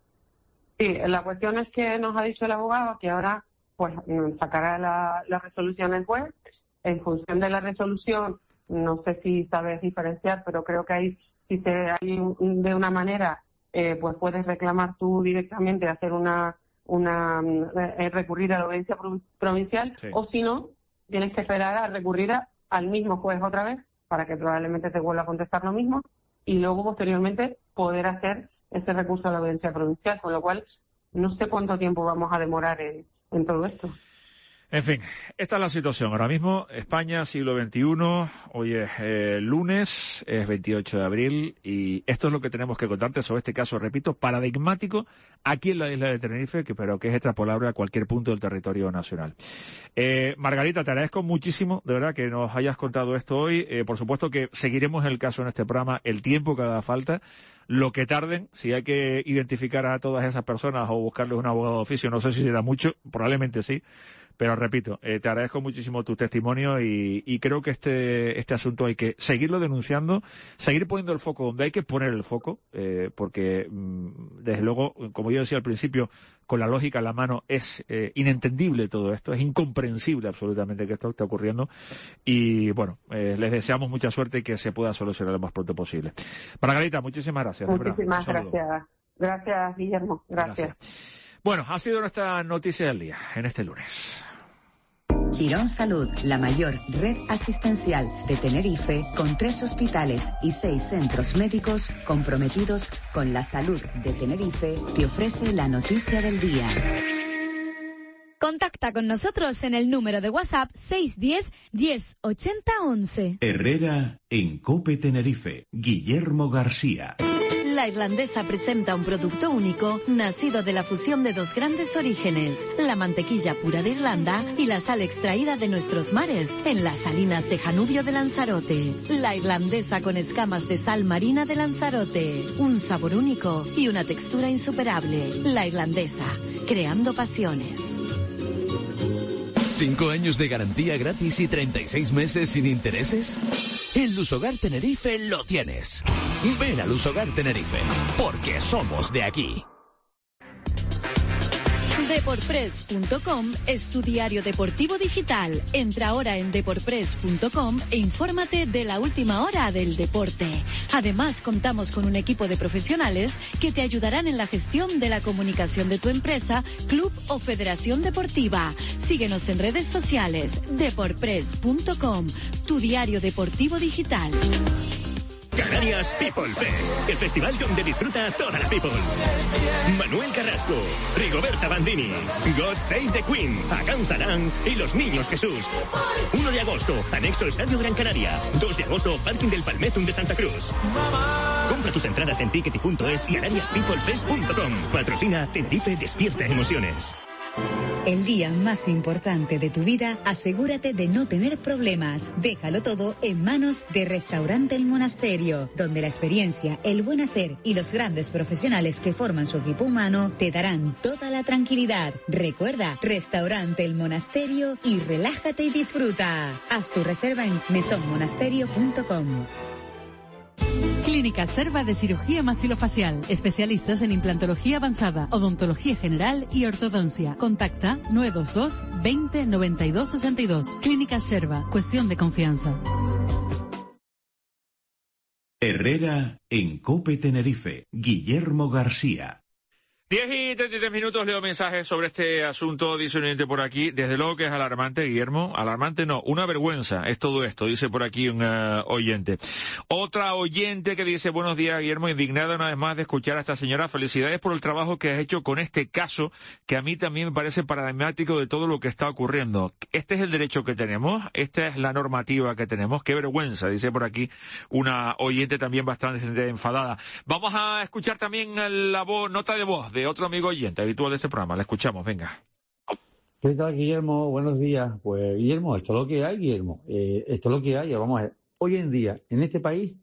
Sí, la cuestión es que nos ha dicho el abogado que ahora pues sacará la, la resolución el juez. En función de la resolución, no sé si sabes diferenciar, pero creo que hay, si te hay un, de una manera, eh, pues puedes reclamar tú directamente, hacer una, una eh, recurrir a la audiencia provincial, sí. O si no, tienes que esperar a recurrir a, al mismo juez otra vez, para que probablemente te vuelva a contestar lo mismo, y luego posteriormente poder hacer ese recurso a la audiencia provincial, con lo cual no sé cuánto tiempo vamos a demorar en, en todo esto. En fin, esta es la situación. Ahora mismo, España, siglo veintiuno, hoy es eh, lunes, es veintiocho de abril, y esto es lo que tenemos que contarte sobre este caso, repito, paradigmático aquí en la isla de Tenerife, que, pero que es extrapolable a cualquier punto del territorio nacional. Eh, Margarita, te agradezco muchísimo, de verdad, que nos hayas contado esto hoy. Eh, por supuesto que seguiremos el caso en este programa el tiempo que haga falta, lo que tarden. Si hay que identificar a todas esas personas o buscarles un abogado de oficio, no sé si será mucho, probablemente sí. Pero repito, eh, te agradezco muchísimo tu testimonio y, y creo que este este asunto hay que seguirlo denunciando, seguir poniendo el foco donde hay que poner el foco, eh, porque mmm, desde luego, como yo decía al principio, con la lógica en la mano es eh, inentendible todo esto, es incomprensible absolutamente que esto esté ocurriendo y bueno, eh, les deseamos mucha suerte y que se pueda solucionar lo más pronto posible. Margarita, muchísimas gracias. Muchísimas gracias. Gracias, Guillermo. Gracias. gracias. Bueno, ha sido nuestra noticia del día en este lunes. Quirón Salud, la mayor red asistencial de Tenerife, con tres hospitales y seis centros médicos comprometidos con la salud de Tenerife, te ofrece la noticia del día. Contacta con nosotros en el número de WhatsApp seis uno cero, diez, ochenta, once. Herrera en COPE Tenerife, Guillermo García. La Irlandesa presenta un producto único nacido de la fusión de dos grandes orígenes, la mantequilla pura de Irlanda y la sal extraída de nuestros mares en las salinas de Janubio de Lanzarote. La Irlandesa con escamas de sal marina de Lanzarote, un sabor único y una textura insuperable. La Irlandesa, creando pasiones. ¿Cinco años de garantía gratis y treinta y seis meses sin intereses? En Lusogar Tenerife lo tienes. Ven a Lusogar Tenerife, porque somos de aquí. Deporpress punto com es tu diario deportivo digital. Entra ahora en deporpress punto com e infórmate de la última hora del deporte. Además, contamos con un equipo de profesionales que te ayudarán en la gestión de la comunicación de tu empresa, club o federación deportiva. Síguenos en redes sociales. Deporpress punto com, tu diario deportivo digital. Canarias People Fest, el festival donde disfruta toda la people. Manuel Carrasco, Rigoberta Bandini, God Save the Queen, Hakan Salam y Los Niños Jesús. uno de agosto, anexo Estadio Gran Canaria. dos de agosto, Parking del Palmetum de Santa Cruz. Compra tus entradas en tickety punto es y canarias people fest punto com. Patrocina Tenerife Despierta Emociones. El día más importante de tu vida, asegúrate de no tener problemas. Déjalo todo en manos de Restaurante El Monasterio, donde la experiencia, el buen hacer y los grandes profesionales que forman su equipo humano te darán toda la tranquilidad. Recuerda, Restaurante El Monasterio y relájate y disfruta. Haz tu reserva en mesón monasterio punto com. Clínica Serva de Cirugía Maxilofacial. Especialistas en implantología avanzada, odontología general y ortodoncia. Contacta nueve dos dos, veinte, noventa y dos, sesenta y dos. Clínica Serva. Cuestión de confianza. Herrera en COPE Tenerife. Guillermo García. diez y treinta y tres minutos, leo mensajes sobre este asunto, dice un oyente por aquí. Desde luego que es alarmante, Guillermo. Alarmante no, una vergüenza es todo esto, dice por aquí un uh, oyente. Otra oyente que dice, buenos días, Guillermo, indignada una vez más de escuchar a esta señora. Felicidades por el trabajo que has hecho con este caso, que a mí también me parece paradigmático de todo lo que está ocurriendo. Este es el derecho que tenemos, esta es la normativa que tenemos. Qué vergüenza, dice por aquí una oyente también bastante enfadada. Vamos a escuchar también la voz, nota de voz de otro amigo oyente habitual de este programa. La escuchamos, venga. ¿Qué tal, Guillermo? Buenos días. Pues, Guillermo, esto es lo que hay, Guillermo. Eh, esto es lo que hay. Vamos a ver. Hoy en día, en este país,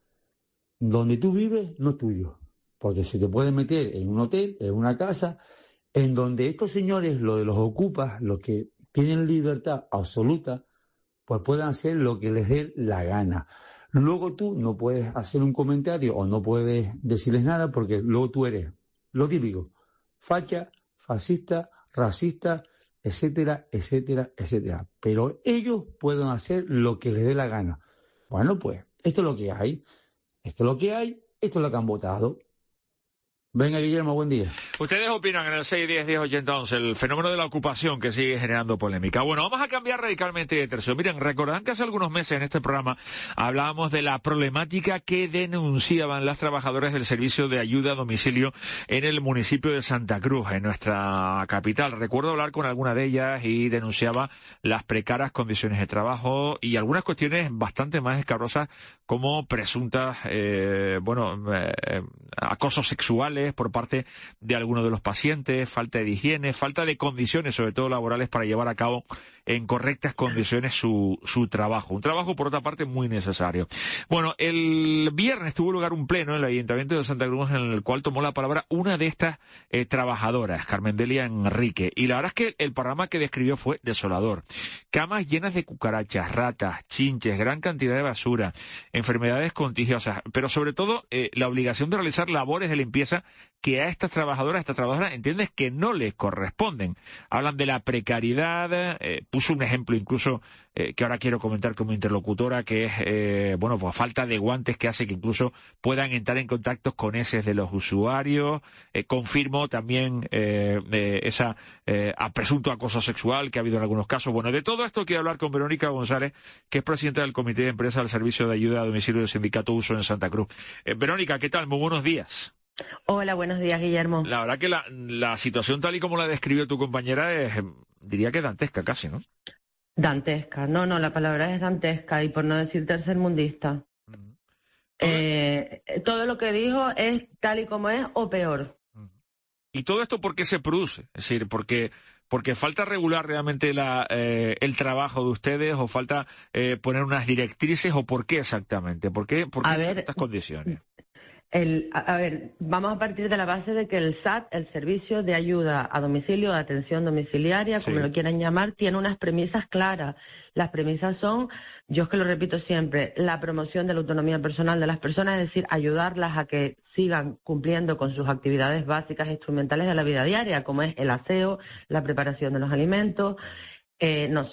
donde tú vives no es tuyo. Porque se te puede meter en un hotel, en una casa, en donde estos señores, los de los ocupas, los que tienen libertad absoluta, pues puedan hacer lo que les dé la gana. Luego tú no puedes hacer un comentario o no puedes decirles nada porque luego tú eres lo típico, facha, fascista, racista, etcétera, etcétera, etcétera. Pero ellos pueden hacer lo que les dé la gana. Bueno, pues, esto es lo que hay. Esto es lo que hay, esto es lo que han votado. Venga, Guillermo, buen día. Ustedes opinan en el seis diez diez ochenta once el fenómeno de la ocupación que sigue generando polémica. Bueno, vamos a cambiar radicalmente de tercio. Miren, recordarán que hace algunos meses en este programa hablábamos de la problemática que denunciaban las trabajadoras del servicio de ayuda a domicilio en el municipio de Santa Cruz, en nuestra capital. Recuerdo hablar con alguna de ellas y denunciaba las precarias condiciones de trabajo y algunas cuestiones bastante más escabrosas como presuntas, eh, bueno, eh, acosos sexuales por parte de algunos de los pacientes, falta de higiene, falta de condiciones, sobre todo laborales, para llevar a cabo en correctas condiciones su, su trabajo. Un trabajo, por otra parte, muy necesario. Bueno, el viernes tuvo lugar un pleno en el Ayuntamiento de Santa Cruz en el cual tomó la palabra una de estas eh, trabajadoras, Carmen Delia Enrique. Y la verdad es que el panorama que describió fue desolador. Camas llenas de cucarachas, ratas, chinches, gran cantidad de basura, enfermedades contagiosas, pero sobre todo eh, la obligación de realizar labores de limpieza que a estas trabajadoras, a estas trabajadoras, entiendes que no les corresponden. Hablan de la precariedad, eh, puso un ejemplo incluso eh, que ahora quiero comentar como interlocutora, que es, eh, bueno, pues falta de guantes que hace que incluso puedan entrar en contacto con heces de los usuarios. Eh, confirmo también eh, eh, esa eh, a presunto acoso sexual que ha habido en algunos casos. Bueno, de todo esto quiero hablar con Verónica González, que es presidenta del Comité de Empresa del Servicio de Ayuda a Domicilio del Sindicato Uso en Santa Cruz. Eh, Verónica, ¿qué tal? Muy buenos días. Hola, buenos días, Guillermo. La verdad que la, la situación tal y como la describió tu compañera es, diría que dantesca casi, ¿no? Dantesca, no, no, la palabra es dantesca y por no decir tercermundista. Uh-huh. eh, todo lo que dijo es tal y como es o peor. Uh-huh. ¿Y todo esto por qué se produce? Es decir, porque porque falta regular realmente la, eh, el trabajo de ustedes o falta eh, poner unas directrices o por qué exactamente, por qué, por qué a ver, estas condiciones. El, a, a ver, vamos a partir de la base de que el S A T, el Servicio de Ayuda a Domicilio, de Atención Domiciliaria, como sí. lo quieran llamar, tiene unas premisas claras. Las premisas son, yo es que lo repito siempre, la promoción de la autonomía personal de las personas, es decir, ayudarlas a que sigan cumpliendo con sus actividades básicas e instrumentales de la vida diaria, como es el aseo, la preparación de los alimentos, Eh, nos,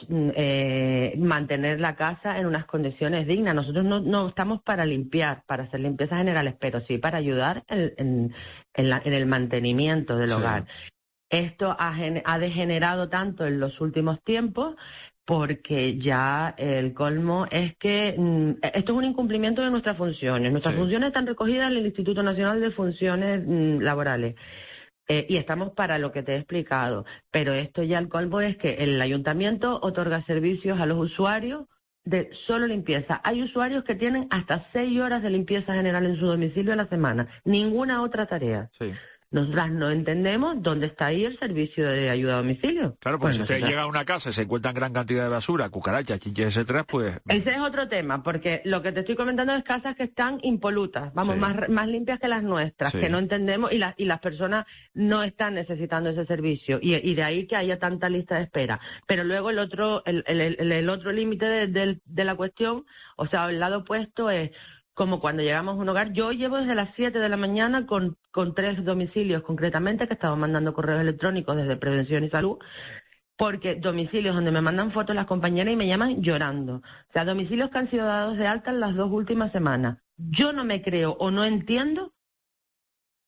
eh, mantener la casa en unas condiciones dignas. Nosotros no, no estamos para limpiar, para hacer limpiezas generales, pero sí para ayudar en, en, en, la, en el mantenimiento del sí. hogar. Esto ha, ha degenerado tanto en los últimos tiempos porque ya el colmo es que mm, esto es un incumplimiento de nuestras funciones. Nuestras sí. funciones están recogidas en el Instituto Nacional de Funciones mm, Laborales. Eh, y estamos para lo que te he explicado, pero esto ya el colmo es que el ayuntamiento otorga servicios a los usuarios de solo limpieza. Hay usuarios que tienen hasta seis horas de limpieza general en su domicilio a la semana, ninguna otra tarea. Sí. Nosotras no entendemos dónde está ahí el servicio de ayuda a domicilio. Claro, pues bueno, si usted nosotras... llega a una casa y se encuentran gran cantidad de basura, cucarachas, chinches, etcétera, pues... Ese es otro tema, porque lo que te estoy comentando es casas que están impolutas, vamos, sí. más, más limpias que las nuestras, sí. que no entendemos, y, la, y las personas no están necesitando ese servicio, y, y de ahí que haya tanta lista de espera. Pero luego el otro el, el, el, el otro límite de, de, de la cuestión, o sea, el lado opuesto es... como cuando llegamos a un hogar. Yo llevo desde las siete de la mañana con, con tres domicilios concretamente que estamos mandando correos electrónicos desde Prevención y Salud, porque domicilios donde me mandan fotos las compañeras y me llaman llorando. O sea, domicilios que han sido dados de alta en las dos últimas semanas. Yo no me creo o no entiendo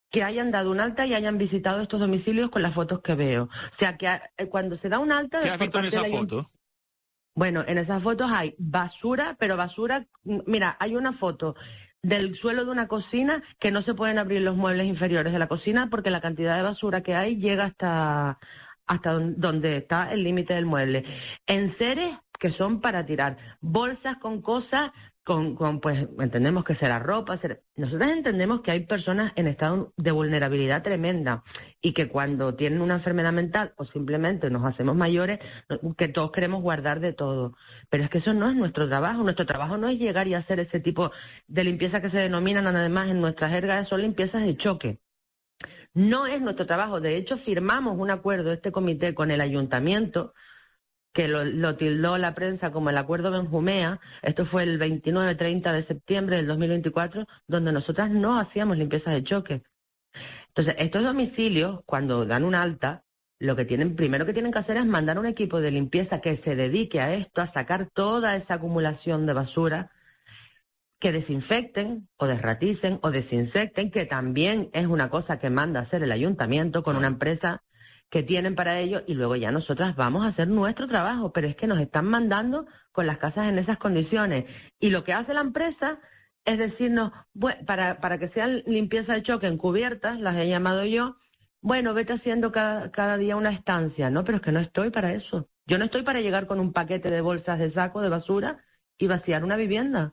que hayan dado un alta y hayan visitado estos domicilios con las fotos que veo. O sea, que eh, cuando se da un alta... ¿Qué has visto en esa foto? Bueno, en esas fotos hay basura, pero basura... Mira, hay una foto del suelo de una cocina que no se pueden abrir los muebles inferiores de la cocina porque la cantidad de basura que hay llega hasta, hasta donde está el límite del mueble. Enseres que son para tirar, bolsas con cosas... Con, con, pues, entendemos que será ropa. Será... Nosotros entendemos que hay personas en estado de vulnerabilidad tremenda y que cuando tienen una enfermedad mental o simplemente nos hacemos mayores, que todos queremos guardar de todo. Pero es que eso no es nuestro trabajo. Nuestro trabajo no es llegar y hacer ese tipo de limpieza que se denominan además en nuestra jerga, son limpiezas de choque. No es nuestro trabajo. De hecho, firmamos un acuerdo, este comité, con el ayuntamiento, que lo, lo tildó la prensa como el Acuerdo Benjumea. Esto fue el veintinueve treinta de septiembre del dos mil veinticuatro, donde nosotras no hacíamos limpiezas de choque. Entonces, estos domicilios, cuando dan un alta, lo que tienen primero que tienen que hacer es mandar un equipo de limpieza que se dedique a esto, a sacar toda esa acumulación de basura, que desinfecten o desraticen o desinsecten, que también es una cosa que manda a hacer el ayuntamiento con una empresa que tienen para ello, y luego ya nosotras vamos a hacer nuestro trabajo, pero es que nos están mandando con las casas en esas condiciones. Y lo que hace la empresa es decirnos, bueno, para, para que sean limpieza de choque encubiertas, las he llamado yo, bueno, vete haciendo cada, cada día una estancia. No, pero es que no estoy para eso. Yo no estoy para llegar con un paquete de bolsas de saco de basura y vaciar una vivienda.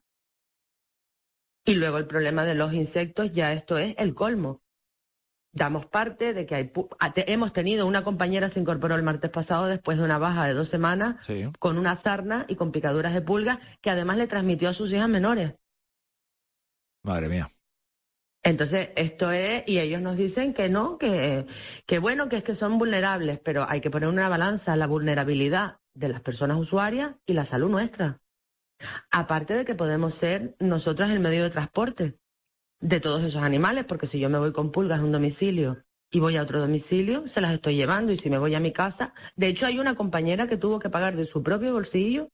Y luego el problema de los insectos, ya esto es el colmo. Damos parte de que hay, hemos tenido una compañera se incorporó el martes pasado después de una baja de dos semanas sí. con una sarna y con picaduras de pulgas que además le transmitió a sus hijas menores. Madre mía. Entonces, esto es, y ellos nos dicen que no, que, que bueno, que es que son vulnerables, pero hay que poner en una balanza la vulnerabilidad de las personas usuarias y la salud nuestra. Aparte de que podemos ser nosotras el medio de transporte de todos esos animales, porque si yo me voy con pulgas a un domicilio y voy a otro domicilio, se las estoy llevando, y si me voy a mi casa... De hecho, hay una compañera que tuvo que pagar de su propio bolsillo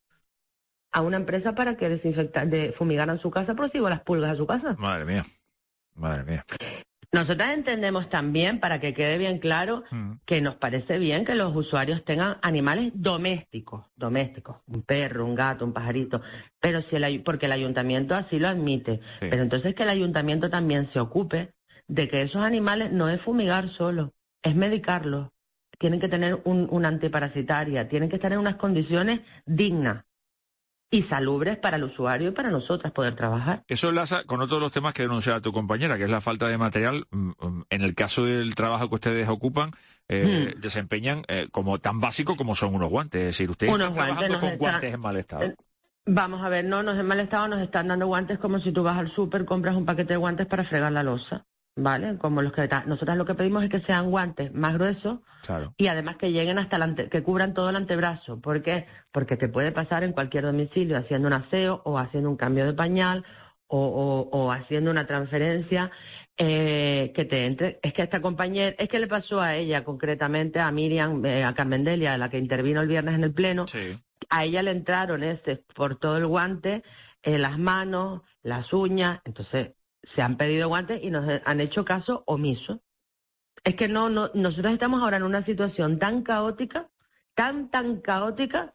a una empresa para que desinfectaran, de, fumigaran su casa, por si iban las pulgas a su casa. Madre mía, madre mía. Nosotras entendemos también, para que quede bien claro, mm. que nos parece bien que los usuarios tengan animales domésticos, domésticos, un perro, un gato, un pajarito, pero si el, porque el ayuntamiento así lo admite. Sí. Pero entonces que el ayuntamiento también se ocupe de que esos animales no es fumigar solo, es medicarlos. Tienen que tener un, una antiparasitaria, tienen que estar en unas condiciones dignas y salubres para el usuario y para nosotras poder trabajar. Eso enlaza con otro de los temas que denunciaba tu compañera, que es la falta de material. En el caso del trabajo que ustedes ocupan, eh, hmm. desempeñan eh, como tan básico como son unos guantes. Es decir, ustedes unos están trabajando con está... guantes en mal estado. Eh, vamos a ver, no, no es en mal estado, nos están dando guantes como si tú vas al súper, compras un paquete de guantes para fregar la losa, ¿vale? Como los que nosotras lo que pedimos es que sean guantes más gruesos, claro. Y además que lleguen hasta el ante, que cubran todo el antebrazo. ¿Por qué? Porque te puede pasar en cualquier domicilio haciendo un aseo o haciendo un cambio de pañal o, o, o haciendo una transferencia eh, que te entre. Es que esta compañera, es que le pasó a ella concretamente, a Miriam, eh, a Carmen Delia, la que intervino el viernes en el pleno. Sí. A ella le entraron este por todo el guante, eh, las manos, las uñas, entonces se han pedido guantes y nos han hecho caso omiso. Es que no, no, nosotros estamos ahora en una situación tan caótica, tan, tan caótica,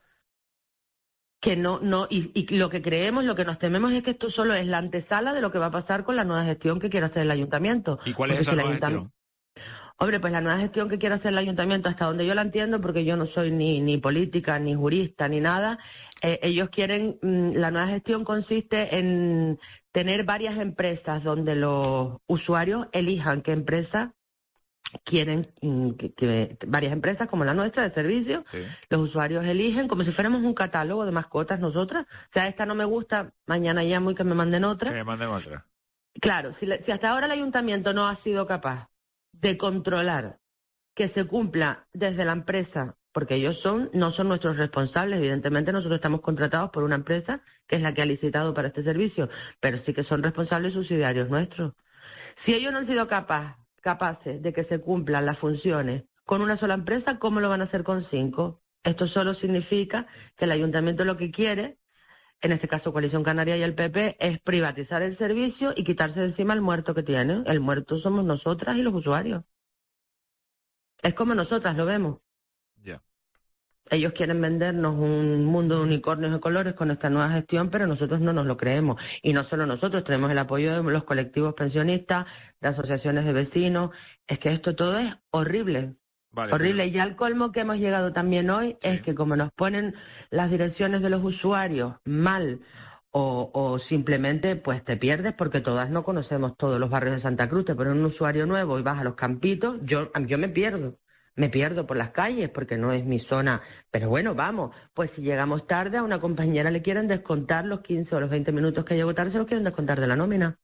que no, no, y, y lo que creemos, lo que nos tememos es que esto solo es la antesala de lo que va a pasar con la nueva gestión que quiere hacer el ayuntamiento. ¿Y cuál es esa nueva gestión? Hombre, pues la nueva gestión que quiere hacer el ayuntamiento, hasta donde yo la entiendo, porque yo no soy ni, ni política, ni jurista, ni nada, eh, ellos quieren, mmm, la nueva gestión consiste en tener varias empresas donde los usuarios elijan qué empresa quieren, que, que varias empresas como la nuestra de servicios, sí. Los usuarios eligen como si fuéramos un catálogo de mascotas nosotras. O sea, esta no me gusta, mañana llamo y que me manden otra. Que me manden otra. Claro, si, le, si hasta ahora el ayuntamiento no ha sido capaz de controlar que se cumpla desde la empresa, porque ellos son no son nuestros responsables, evidentemente nosotros estamos contratados por una empresa que es la que ha licitado para este servicio, pero sí que son responsables subsidiarios nuestros. Si ellos no han sido capaz, capaces de que se cumplan las funciones con una sola empresa, ¿cómo lo van a hacer con cinco? Esto solo significa que el ayuntamiento lo que quiere en este caso Coalición Canaria y el P P, es privatizar el servicio y quitarse de encima el muerto que tiene. El muerto somos nosotras y los usuarios. Es como nosotras lo vemos. Ya. Ellos quieren vendernos un mundo de unicornios de colores con esta nueva gestión, pero nosotros no nos lo creemos. Y no solo nosotros, tenemos el apoyo de los colectivos pensionistas, de asociaciones de vecinos. Es que esto todo es horrible. Vale, horrible. pero... Y al colmo que hemos llegado también hoy sí. es que como nos ponen las direcciones de los usuarios mal o, o simplemente pues te pierdes porque todas no conocemos todos los barrios de Santa Cruz, te ponen un usuario nuevo y vas a los campitos, yo, yo me pierdo. Me pierdo por las calles porque no es mi zona. Pero bueno, vamos, pues si llegamos tarde a una compañera le quieren descontar los quince o los veinte minutos que llegó tarde, se los quieren descontar de la nómina.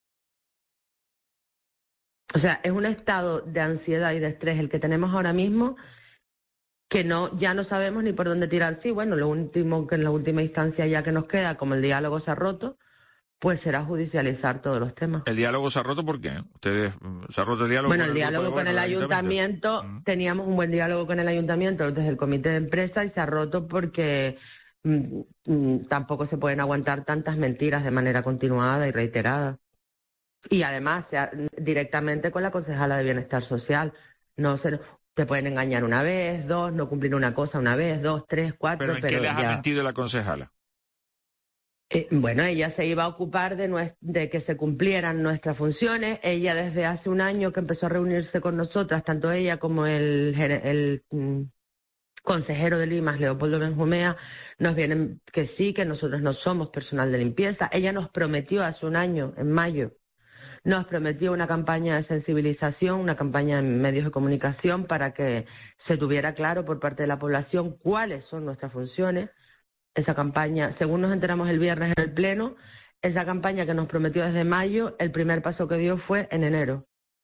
O sea, es un estado de ansiedad y de estrés el que tenemos ahora mismo que no ya no sabemos ni por dónde tirar. Sí, bueno, lo último que en la última instancia ya que nos queda, como el diálogo se ha roto, pues será judicializar todos los temas. ¿El diálogo se ha roto por qué? ¿Ustedes se ha roto el diálogo? Bueno, el con diálogo el con el ayuntamiento, ayuntamiento mm. teníamos un buen diálogo con el ayuntamiento desde el comité de empresa y se ha roto porque mm, mm, tampoco se pueden aguantar tantas mentiras de manera continuada y reiterada. Y además, se ha, directamente con la concejala de Bienestar Social. No se, te pueden engañar una vez, dos, no cumplir una cosa una vez, dos, tres, cuatro. ¿Pero en pero qué les ya... ha mentido la concejala? Eh, bueno, ella se iba a ocupar de, nues- de que se cumplieran nuestras funciones. Ella desde hace un año que empezó a reunirse con nosotras, tanto ella como el, el, el mm, consejero de Limas, Leopoldo Benjumea, nos vienen que sí, que nosotros no somos personal de limpieza. Ella nos prometió hace un año, en mayo, nos prometió una campaña de sensibilización, una campaña en medios de comunicación para que se tuviera claro por parte de la población cuáles son nuestras funciones. Esa campaña, según nos enteramos el viernes en el Pleno, esa campaña que nos prometió desde mayo, el primer paso que dio fue en enero.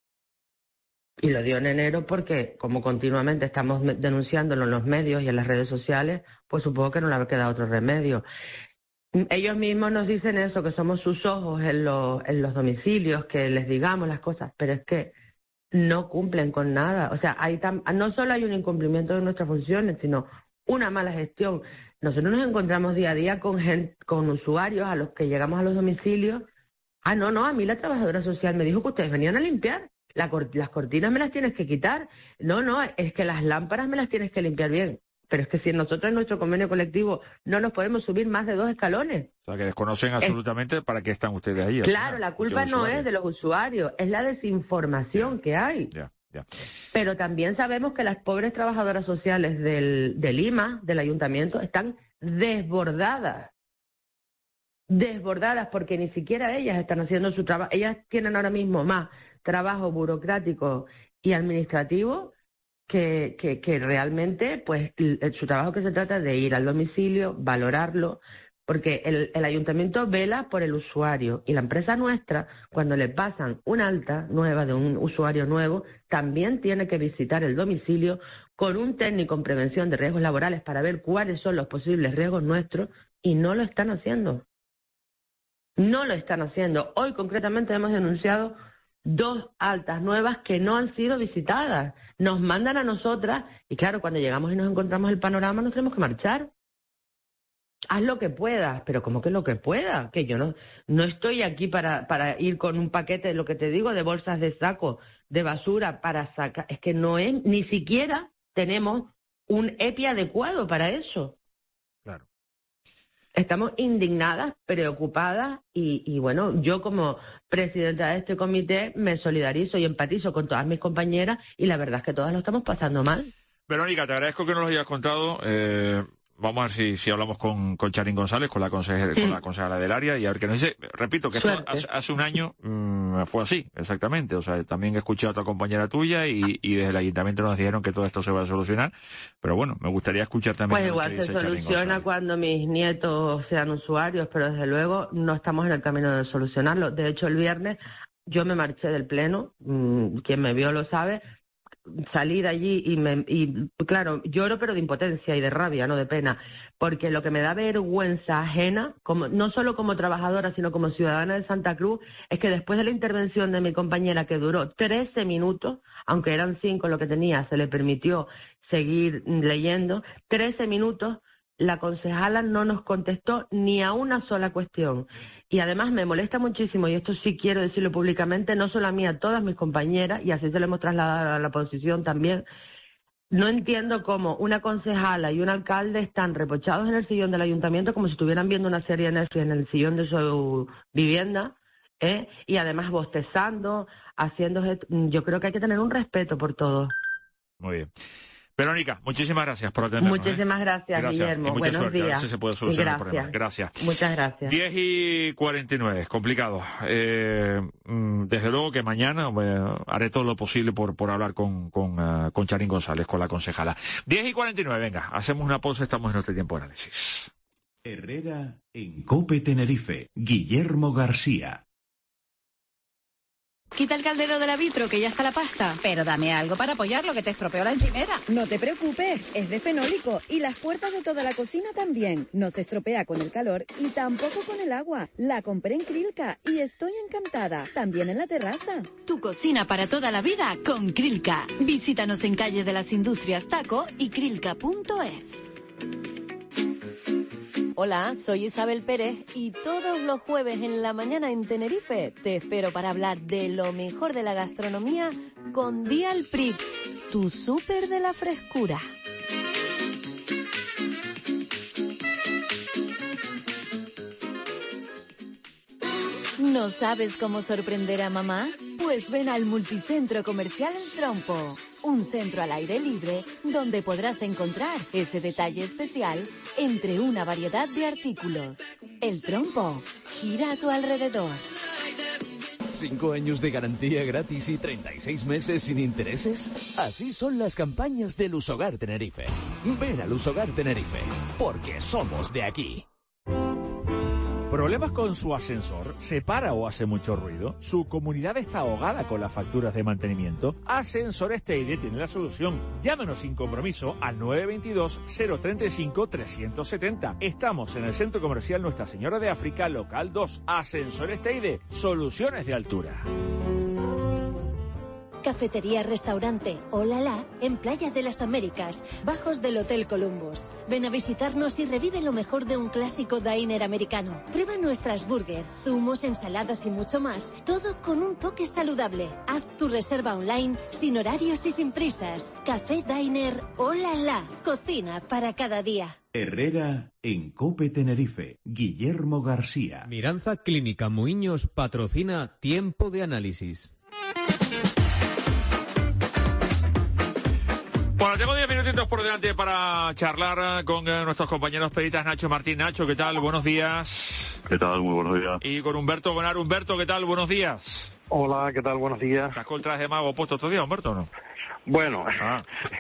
Y lo dio en enero porque, como continuamente estamos denunciándolo en los medios y en las redes sociales, pues supongo que no le habrá quedado otro remedio. Ellos mismos nos dicen eso, que somos sus ojos en los, en los domicilios, que les digamos las cosas, pero es que no cumplen con nada. O sea, hay tam- no solo hay un incumplimiento de nuestras funciones, sino una mala gestión. Nosotros nos encontramos día a día con gente, con usuarios a los que llegamos a los domicilios. Ah, no, no, a mí la trabajadora social me dijo que ustedes venían a limpiar. La cor- las cortinas me las tienes que quitar. No, no, es que las lámparas me las tienes que limpiar bien. Pero es que si nosotros en nuestro convenio colectivo no nos podemos subir más de dos escalones. O sea, que desconocen absolutamente es... para qué están ustedes ahí. Claro, la culpa no es de los usuarios, es la desinformación ya, que hay. Ya, ya. Pero también sabemos que las pobres trabajadoras sociales del, de Lima, del ayuntamiento, están desbordadas. Desbordadas porque ni siquiera ellas están haciendo su trabajo. Ellas tienen ahora mismo más trabajo burocrático y administrativo que, que, que realmente, pues, el, el, su trabajo que se trata de ir al domicilio, valorarlo, porque el, el ayuntamiento vela por el usuario y la empresa nuestra, cuando le pasan una alta nueva de un usuario nuevo, también tiene que visitar el domicilio con un técnico en prevención de riesgos laborales para ver cuáles son los posibles riesgos nuestros y no lo están haciendo. No lo están haciendo. Hoy concretamente hemos denunciado dos altas nuevas que no han sido visitadas. Nos mandan a nosotras y claro, cuando llegamos y nos encontramos el panorama nos tenemos que marchar. Haz lo que puedas, pero ¿cómo que lo que pueda? Que yo no no estoy aquí para, para ir con un paquete, lo que te digo, de bolsas de saco de basura para sacar. Es que no es, ni siquiera tenemos un E P I adecuado para eso. Claro. Estamos indignadas, preocupadas y, y bueno, yo como presidenta de este comité me solidarizo y empatizo con todas mis compañeras y la verdad es que todas lo estamos pasando mal. Verónica, te agradezco que nos lo hayas contado. Eh, vamos a ver si, si hablamos con, con Charín González, con la consejera, con la consejera del área, y a ver qué nos dice. Repito que esto hace, hace un año mmm, fue así, exactamente. O sea, también escuché a otra compañera tuya y, y desde el ayuntamiento nos dijeron que todo esto se va a solucionar. Pero bueno, me gustaría escuchar también. Pues igual se soluciona cuando mis nietos sean usuarios, pero desde luego no estamos en el camino de solucionarlo. De hecho, el viernes yo me marché del pleno, mmm, quien me vio lo sabe. Salí de allí y, me, y, claro, lloro pero de impotencia y de rabia, no de pena, porque lo que me da vergüenza ajena, como, no solo como trabajadora, sino como ciudadana de Santa Cruz, es que después de la intervención de mi compañera, que duró trece minutos, aunque eran cinco lo que tenía, se le permitió seguir leyendo, trece minutos, la concejala no nos contestó ni a una sola cuestión. Y además me molesta muchísimo, y esto sí quiero decirlo públicamente, no solo a mí, a todas mis compañeras, y así se lo hemos trasladado a la oposición también. No entiendo cómo una concejala y un alcalde están repochados en el sillón del ayuntamiento como si estuvieran viendo una serie de Netflix en el sillón de su vivienda, ¿eh? Y además bostezando, haciendo... Yo creo que hay que tener un respeto por todo. Muy bien. Verónica, muchísimas gracias por atendernos. Muchísimas ¿eh? gracias, gracias, Guillermo. Y mucha Buenos suerte. días. A ver si se puede solucionar gracias. el problema. Gracias. Muchas gracias. diez y cuarenta y nueve, complicado. Eh, desde luego que mañana eh, haré todo lo posible por, por hablar con, con, uh, con Charín González, con la concejala. diez y cuarenta y nueve, venga, hacemos una pausa, estamos en nuestro tiempo de análisis. Herrera en COPE Tenerife, Guillermo García. Quita el caldero del vitro, que ya está la pasta. Pero dame algo para apoyarlo, que te estropeó la encimera. No te preocupes, es de fenólico y las puertas de toda la cocina también. No se estropea con el calor y tampoco con el agua. La compré en Krilka y estoy encantada. También en la terraza. Tu cocina para toda la vida con Krilka. Visítanos en Calle de las Industrias Taco y krilka punto es. Hola, soy Isabel Pérez y todos los jueves en la mañana en Tenerife te espero para hablar de lo mejor de la gastronomía con Dial Prix, tu súper de la frescura. ¿No sabes cómo sorprender a mamá? Pues ven al Multicentro Comercial El Trompo, un centro al aire libre donde podrás encontrar ese detalle especial entre una variedad de artículos. El Trompo, gira a tu alrededor. ¿Cinco años de garantía gratis y treinta y seis meses sin intereses? Así son las campañas de Lusogar Tenerife. Ven a Lusogar Tenerife, porque somos de aquí. ¿Problemas con su ascensor? ¿Se para o hace mucho ruido? ¿Su comunidad está ahogada con las facturas de mantenimiento? Ascensores Teide tiene la solución. Llámenos sin compromiso al nueve dos dos, cero tres cinco, tres siete cero. Estamos en el Centro Comercial Nuestra Señora de África, local dos. Ascensores Teide, soluciones de altura. Cafetería Restaurante Olala en Playa de las Américas, bajos del Hotel Columbus. Ven a visitarnos y revive lo mejor de un clásico diner americano. Prueba nuestras burgers, zumos, ensaladas y mucho más, todo con un toque saludable. Haz tu reserva online sin horarios y sin prisas. Café Diner Olala, cocina para cada día. Herrera en COPE Tenerife, Guillermo García. Miranza Clínica Muiños patrocina Tiempo de Análisis. Bueno, tengo diez minutitos por delante para charlar con eh, nuestros compañeros peritas Nacho Martín. Nacho, ¿qué tal? Buenos días. ¿Qué tal? Muy buenos días. Y con Humberto Bonar. Humberto, ¿qué tal? Buenos días. Hola, ¿qué tal? Buenos días. ¿Estás con el traje de mago puesto estos días, Humberto, o no? Bueno, ah.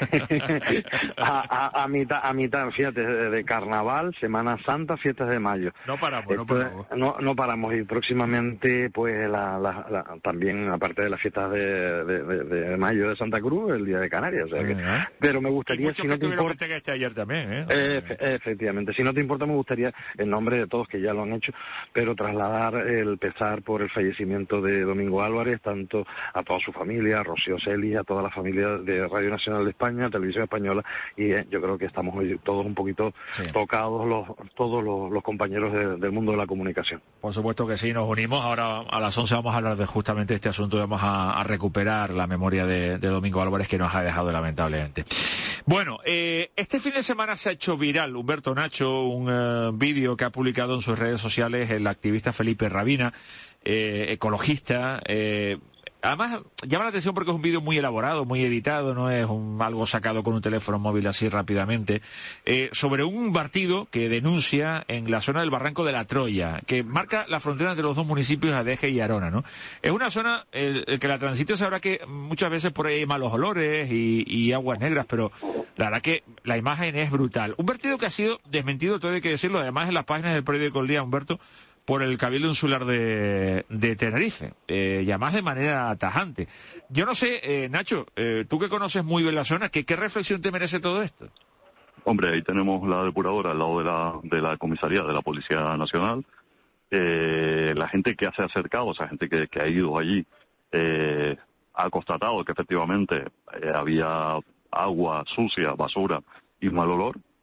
a, a, a mitad, a mitad, fíjate, de, de carnaval, Semana Santa, fiestas de mayo. No paramos, Esto, no paramos. No, no paramos y próximamente, pues, la, la, la, también, aparte de las fiestas de, de, de, de mayo de Santa Cruz, el Día de Canarias. O sea que, ¿Eh? Pero me gustaría, si no te importa... que este ayer también, ¿eh? Efe, efectivamente, si no te importa, me gustaría, en nombre de todos que ya lo han hecho, pero trasladar el pesar por el fallecimiento de Domingo Álvarez, tanto a toda su familia, a Rocío Celis, a toda la familia de Radio Nacional de España, Televisión Española, y eh, yo creo que estamos hoy todos un poquito sí. tocados, los, todos los, los compañeros de, del mundo de la comunicación. Por supuesto que sí, nos unimos. Ahora a las once vamos a hablar de justamente este asunto, vamos a, a recuperar la memoria de, de Domingo Álvarez, que nos ha dejado lamentablemente. Bueno, eh, este fin de semana se ha hecho viral, Humberto, Nacho, un uh, vídeo que ha publicado en sus redes sociales el activista Felipe Rabina, eh, ecologista. eh, Además, llama la atención porque es un vídeo muy elaborado, muy editado, no es un, algo sacado con un teléfono móvil así rápidamente, eh, sobre un vertido que denuncia en la zona del Barranco de la Troya, que marca la frontera entre los dos municipios de Adeje y Arona, ¿no? Es una zona, el, el que la transite sabrá que muchas veces por ahí hay malos olores y, y aguas negras, pero la verdad que la imagen es brutal. Un vertido que ha sido desmentido, todo hay que decirlo, además en las páginas del periódico El Día, Humberto, por el Cabildo Insular de, de Tenerife, eh, y además de manera tajante. Yo no sé, eh, Nacho, eh, tú que conoces muy bien la zona, ¿qué, ¿qué reflexión te merece todo esto? Hombre, ahí tenemos la depuradora al lado de la, de la comisaría de la Policía Nacional. Eh, la gente que se ha acercado, esa gente que, que ha ido allí, eh, ha constatado que efectivamente eh, había agua sucia, basura y mal olor.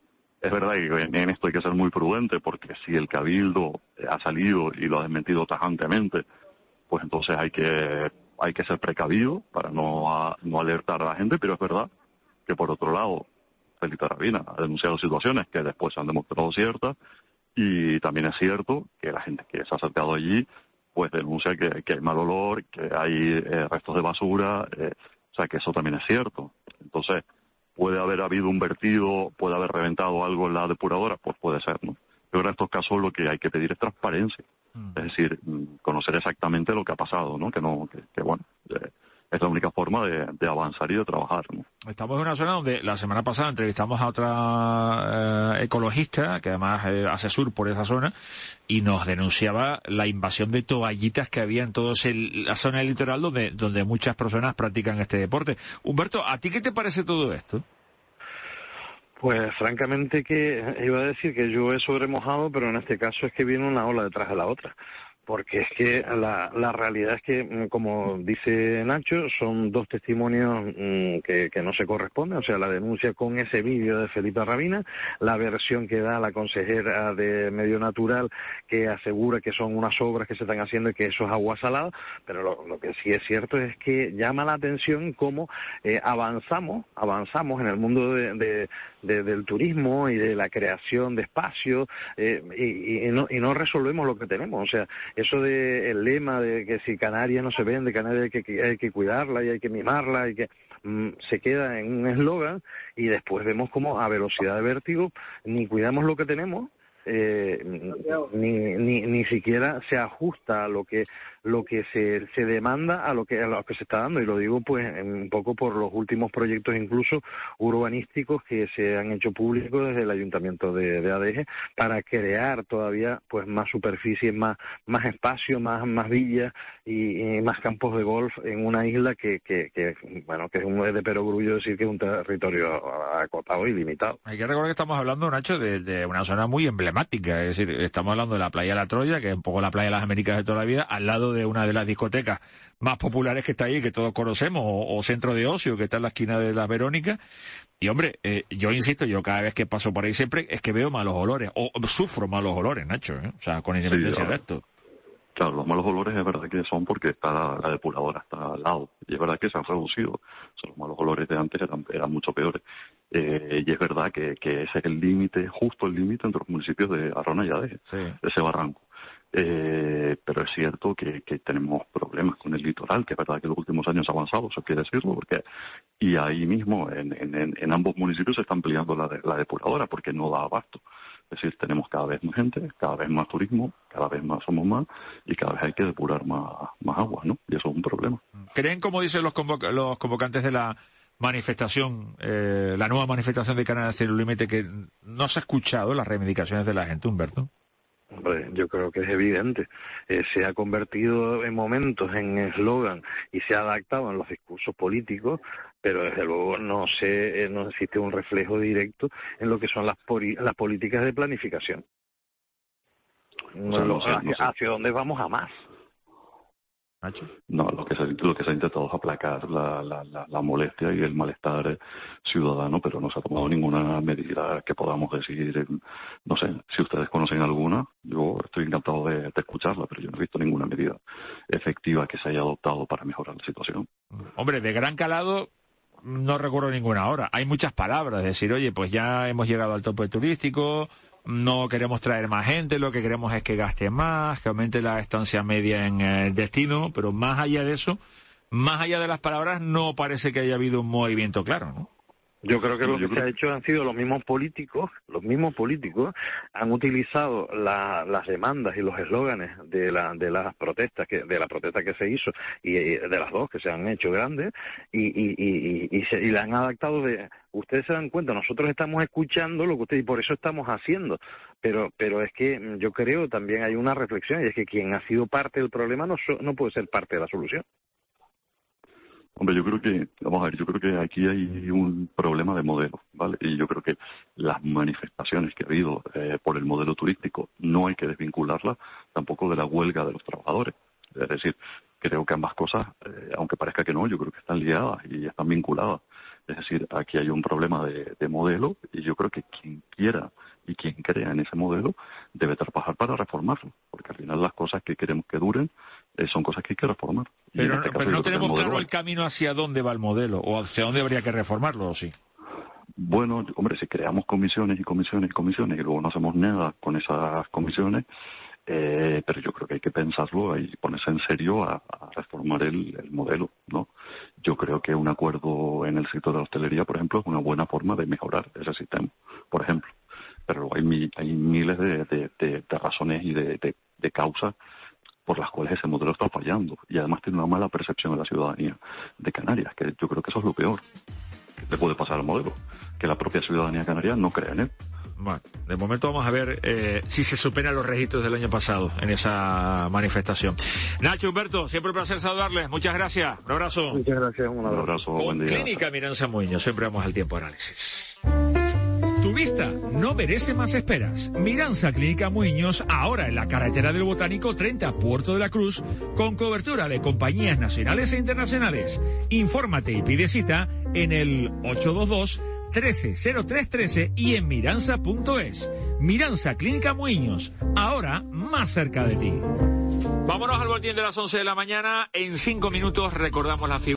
Es verdad que en esto hay que ser muy prudente, porque si el Cabildo ha salido y lo ha desmentido tajantemente, pues entonces hay que hay que ser precavido para no, a, no alertar a la gente, pero es verdad que por otro lado Felipe Rabina ha denunciado situaciones que después se han demostrado ciertas, y también es cierto que la gente que se ha acercado allí pues denuncia que, que hay mal olor, que hay eh, restos de basura, eh, o sea que eso también es cierto. Entonces, ¿puede haber habido un vertido, puede haber reventado algo en la depuradora? Pues puede ser, ¿no? Pero en estos casos lo que hay que pedir es transparencia, mm. es decir, conocer exactamente lo que ha pasado, ¿no? Que no, que, que bueno, eh, es la única forma de, de avanzar y de trabajar, ¿no? Estamos en una zona donde la semana pasada entrevistamos a otra eh, ecologista, que además eh, hace sur por esa zona, y nos denunciaba la invasión de toallitas que había en toda la zona del litoral donde, donde muchas personas practican este deporte. Humberto, ¿a ti qué te parece todo esto? Pues francamente que iba a decir que yo he sobremojado, pero en este caso es que viene una ola detrás de la otra. Porque es que la, la realidad es que, como dice Nacho, son dos testimonios mmm, que, que no se corresponden. O sea, la denuncia con ese vídeo de Felipe Rabina, la versión que da la consejera de Medio Natural, que asegura que son unas obras que se están haciendo y que eso es agua salada. Pero lo, lo que sí es cierto es que llama la atención cómo eh, avanzamos, avanzamos en el mundo de, de, de, del turismo y de la creación de espacios eh, y, y, no, y no resolvemos lo que tenemos. O sea, eso de el lema de que si Canarias no se vende, Canarias hay que, hay que cuidarla y hay que mimarla, y que mmm, se queda en un eslogan, y después vemos como a velocidad de vértigo ni cuidamos lo que tenemos, eh, ni, ni ni siquiera se ajusta a lo que lo que se, se demanda a lo que a lo que se está dando. Y lo digo pues un poco por los últimos proyectos incluso urbanísticos que se han hecho públicos desde el Ayuntamiento de, de Adeje para crear todavía pues más superficie, más más espacio, más más villas y, y más campos de golf en una isla que, que, que bueno, que es un es de perogrullo decir que es un territorio acotado y limitado. Hay que recordar que estamos hablando, Nacho, de, de una zona muy emblemática, es decir, estamos hablando de la playa de la Troya, que es un poco la playa de las Américas de toda la vida, al lado de una de las discotecas más populares que está ahí, que todos conocemos, o, o centro de ocio que está en la esquina de las Verónicas. Y hombre, eh, yo insisto, yo cada vez que paso por ahí siempre es que veo malos olores, o sufro malos olores, Nacho, ¿eh? O sea, con independencia sí, de esto. Claro, los malos olores es verdad que son porque está la, la depuradora, está al lado, y es verdad que se han reducido. O sea, los malos olores de antes eran, eran mucho peores. Eh, y es verdad que, que ese es el límite, justo el límite entre los municipios de Arrona y Adeje, sí. Ese barranco. Eh, pero es cierto que, que tenemos problemas con el litoral, que es verdad que en los últimos años ha avanzado, eso quiere decirlo, porque y ahí mismo en, en, en ambos municipios se está ampliando la, la depuradora porque no da abasto. Es decir, tenemos cada vez más gente, cada vez más turismo, cada vez más somos más y cada vez hay que depurar más, más agua, ¿no? Y eso es un problema. ¿Creen, como dicen los, convoc los convocantes de la manifestación, eh, la nueva manifestación de Canarias Cero Límite, que no se ha escuchado las reivindicaciones de la gente, Humberto? Hombre, yo creo que es evidente. Eh, se ha convertido en momentos en eslogan y se ha adaptado en los discursos políticos, pero desde luego no se, eh, no existe un reflejo directo en lo que son las, las políticas de planificación. No, o sea, no sé, hacia, no sé. ¿Hacia dónde vamos a más? ¿Nacho? No, lo que se, lo que se ha intentado es aplacar la, la, la, la molestia y el malestar ciudadano, pero no se ha tomado ninguna medida que podamos decir, no sé, si ustedes conocen alguna, yo estoy encantado de, de escucharla, pero yo no he visto ninguna medida efectiva que se haya adoptado para mejorar la situación. Hombre, de gran calado no recuerdo ninguna ahora. Hay muchas palabras, de decir, oye, pues ya hemos llegado al tope turístico, no queremos traer más gente, lo que queremos es que gaste más, que aumente la estancia media en el destino, pero más allá de eso, más allá de las palabras, no parece que haya habido un movimiento claro, ¿no? Yo creo que lo que se ha hecho han sido los mismos políticos, los mismos políticos han utilizado la, las demandas y los eslóganes de la de las protestas que de la protesta que se hizo y, y de las dos que se han hecho grandes y y y, y, se, y la han adaptado de ustedes se dan cuenta, nosotros estamos escuchando lo que ustedes y por eso estamos haciendo, pero pero es que yo creo también hay una reflexión y es que quien ha sido parte del problema no no puede ser parte de la solución. Hombre, yo creo que, vamos a ver, yo creo que aquí hay un problema de modelo, ¿vale? Y yo creo que las manifestaciones que ha habido eh, por el modelo turístico no hay que desvincularlas tampoco de la huelga de los trabajadores. Es decir, creo que ambas cosas, eh, aunque parezca que no, yo creo que están ligadas y están vinculadas. Es decir, aquí hay un problema de, de modelo y yo creo que quien quiera y quien crea en ese modelo debe trabajar para reformarlo, porque al final las cosas que queremos que duren eh, son cosas que hay que reformar. Pero, este pero no tenemos el claro el camino hacia dónde va el modelo o hacia dónde habría que reformarlo, ¿o sí? Bueno, hombre, si creamos comisiones y comisiones y comisiones y luego no hacemos nada con esas comisiones, eh, pero yo creo que hay que pensarlo y ponerse en serio a, a reformar el, el modelo, ¿no? Yo creo que un acuerdo en el sector de la hostelería, por ejemplo, es una buena forma de mejorar ese sistema, por ejemplo. Pero hay, mi, hay miles de, de, de, de razones y de, de, de causas por las cuales ese modelo está fallando. Y además tiene una mala percepción de la ciudadanía de Canarias, que yo creo que eso es lo peor que le puede pasar al modelo, que la propia ciudadanía canaria no crea en él. Bueno, de momento vamos a ver eh, si se superan los registros del año pasado en esa manifestación. Nacho, Humberto, siempre un placer saludarles. Muchas gracias. Un abrazo. Muchas gracias. Un abrazo. Un abrazo. Buen Con día. Clínica Miranza Muñoz, siempre vamos al tiempo de análisis. Tu vista no merece más esperas. Miranza Clínica Muñoz, ahora en la carretera del Botánico treinta, Puerto de la Cruz, con cobertura de compañías nacionales e internacionales. Infórmate y pide cita en el ocho dos dos, trece cero tres trece y en miranza punto es. Miranza Clínica Muñoz, ahora más cerca de ti. Vámonos al boletín de las once de la mañana. En cinco minutos recordamos la figura.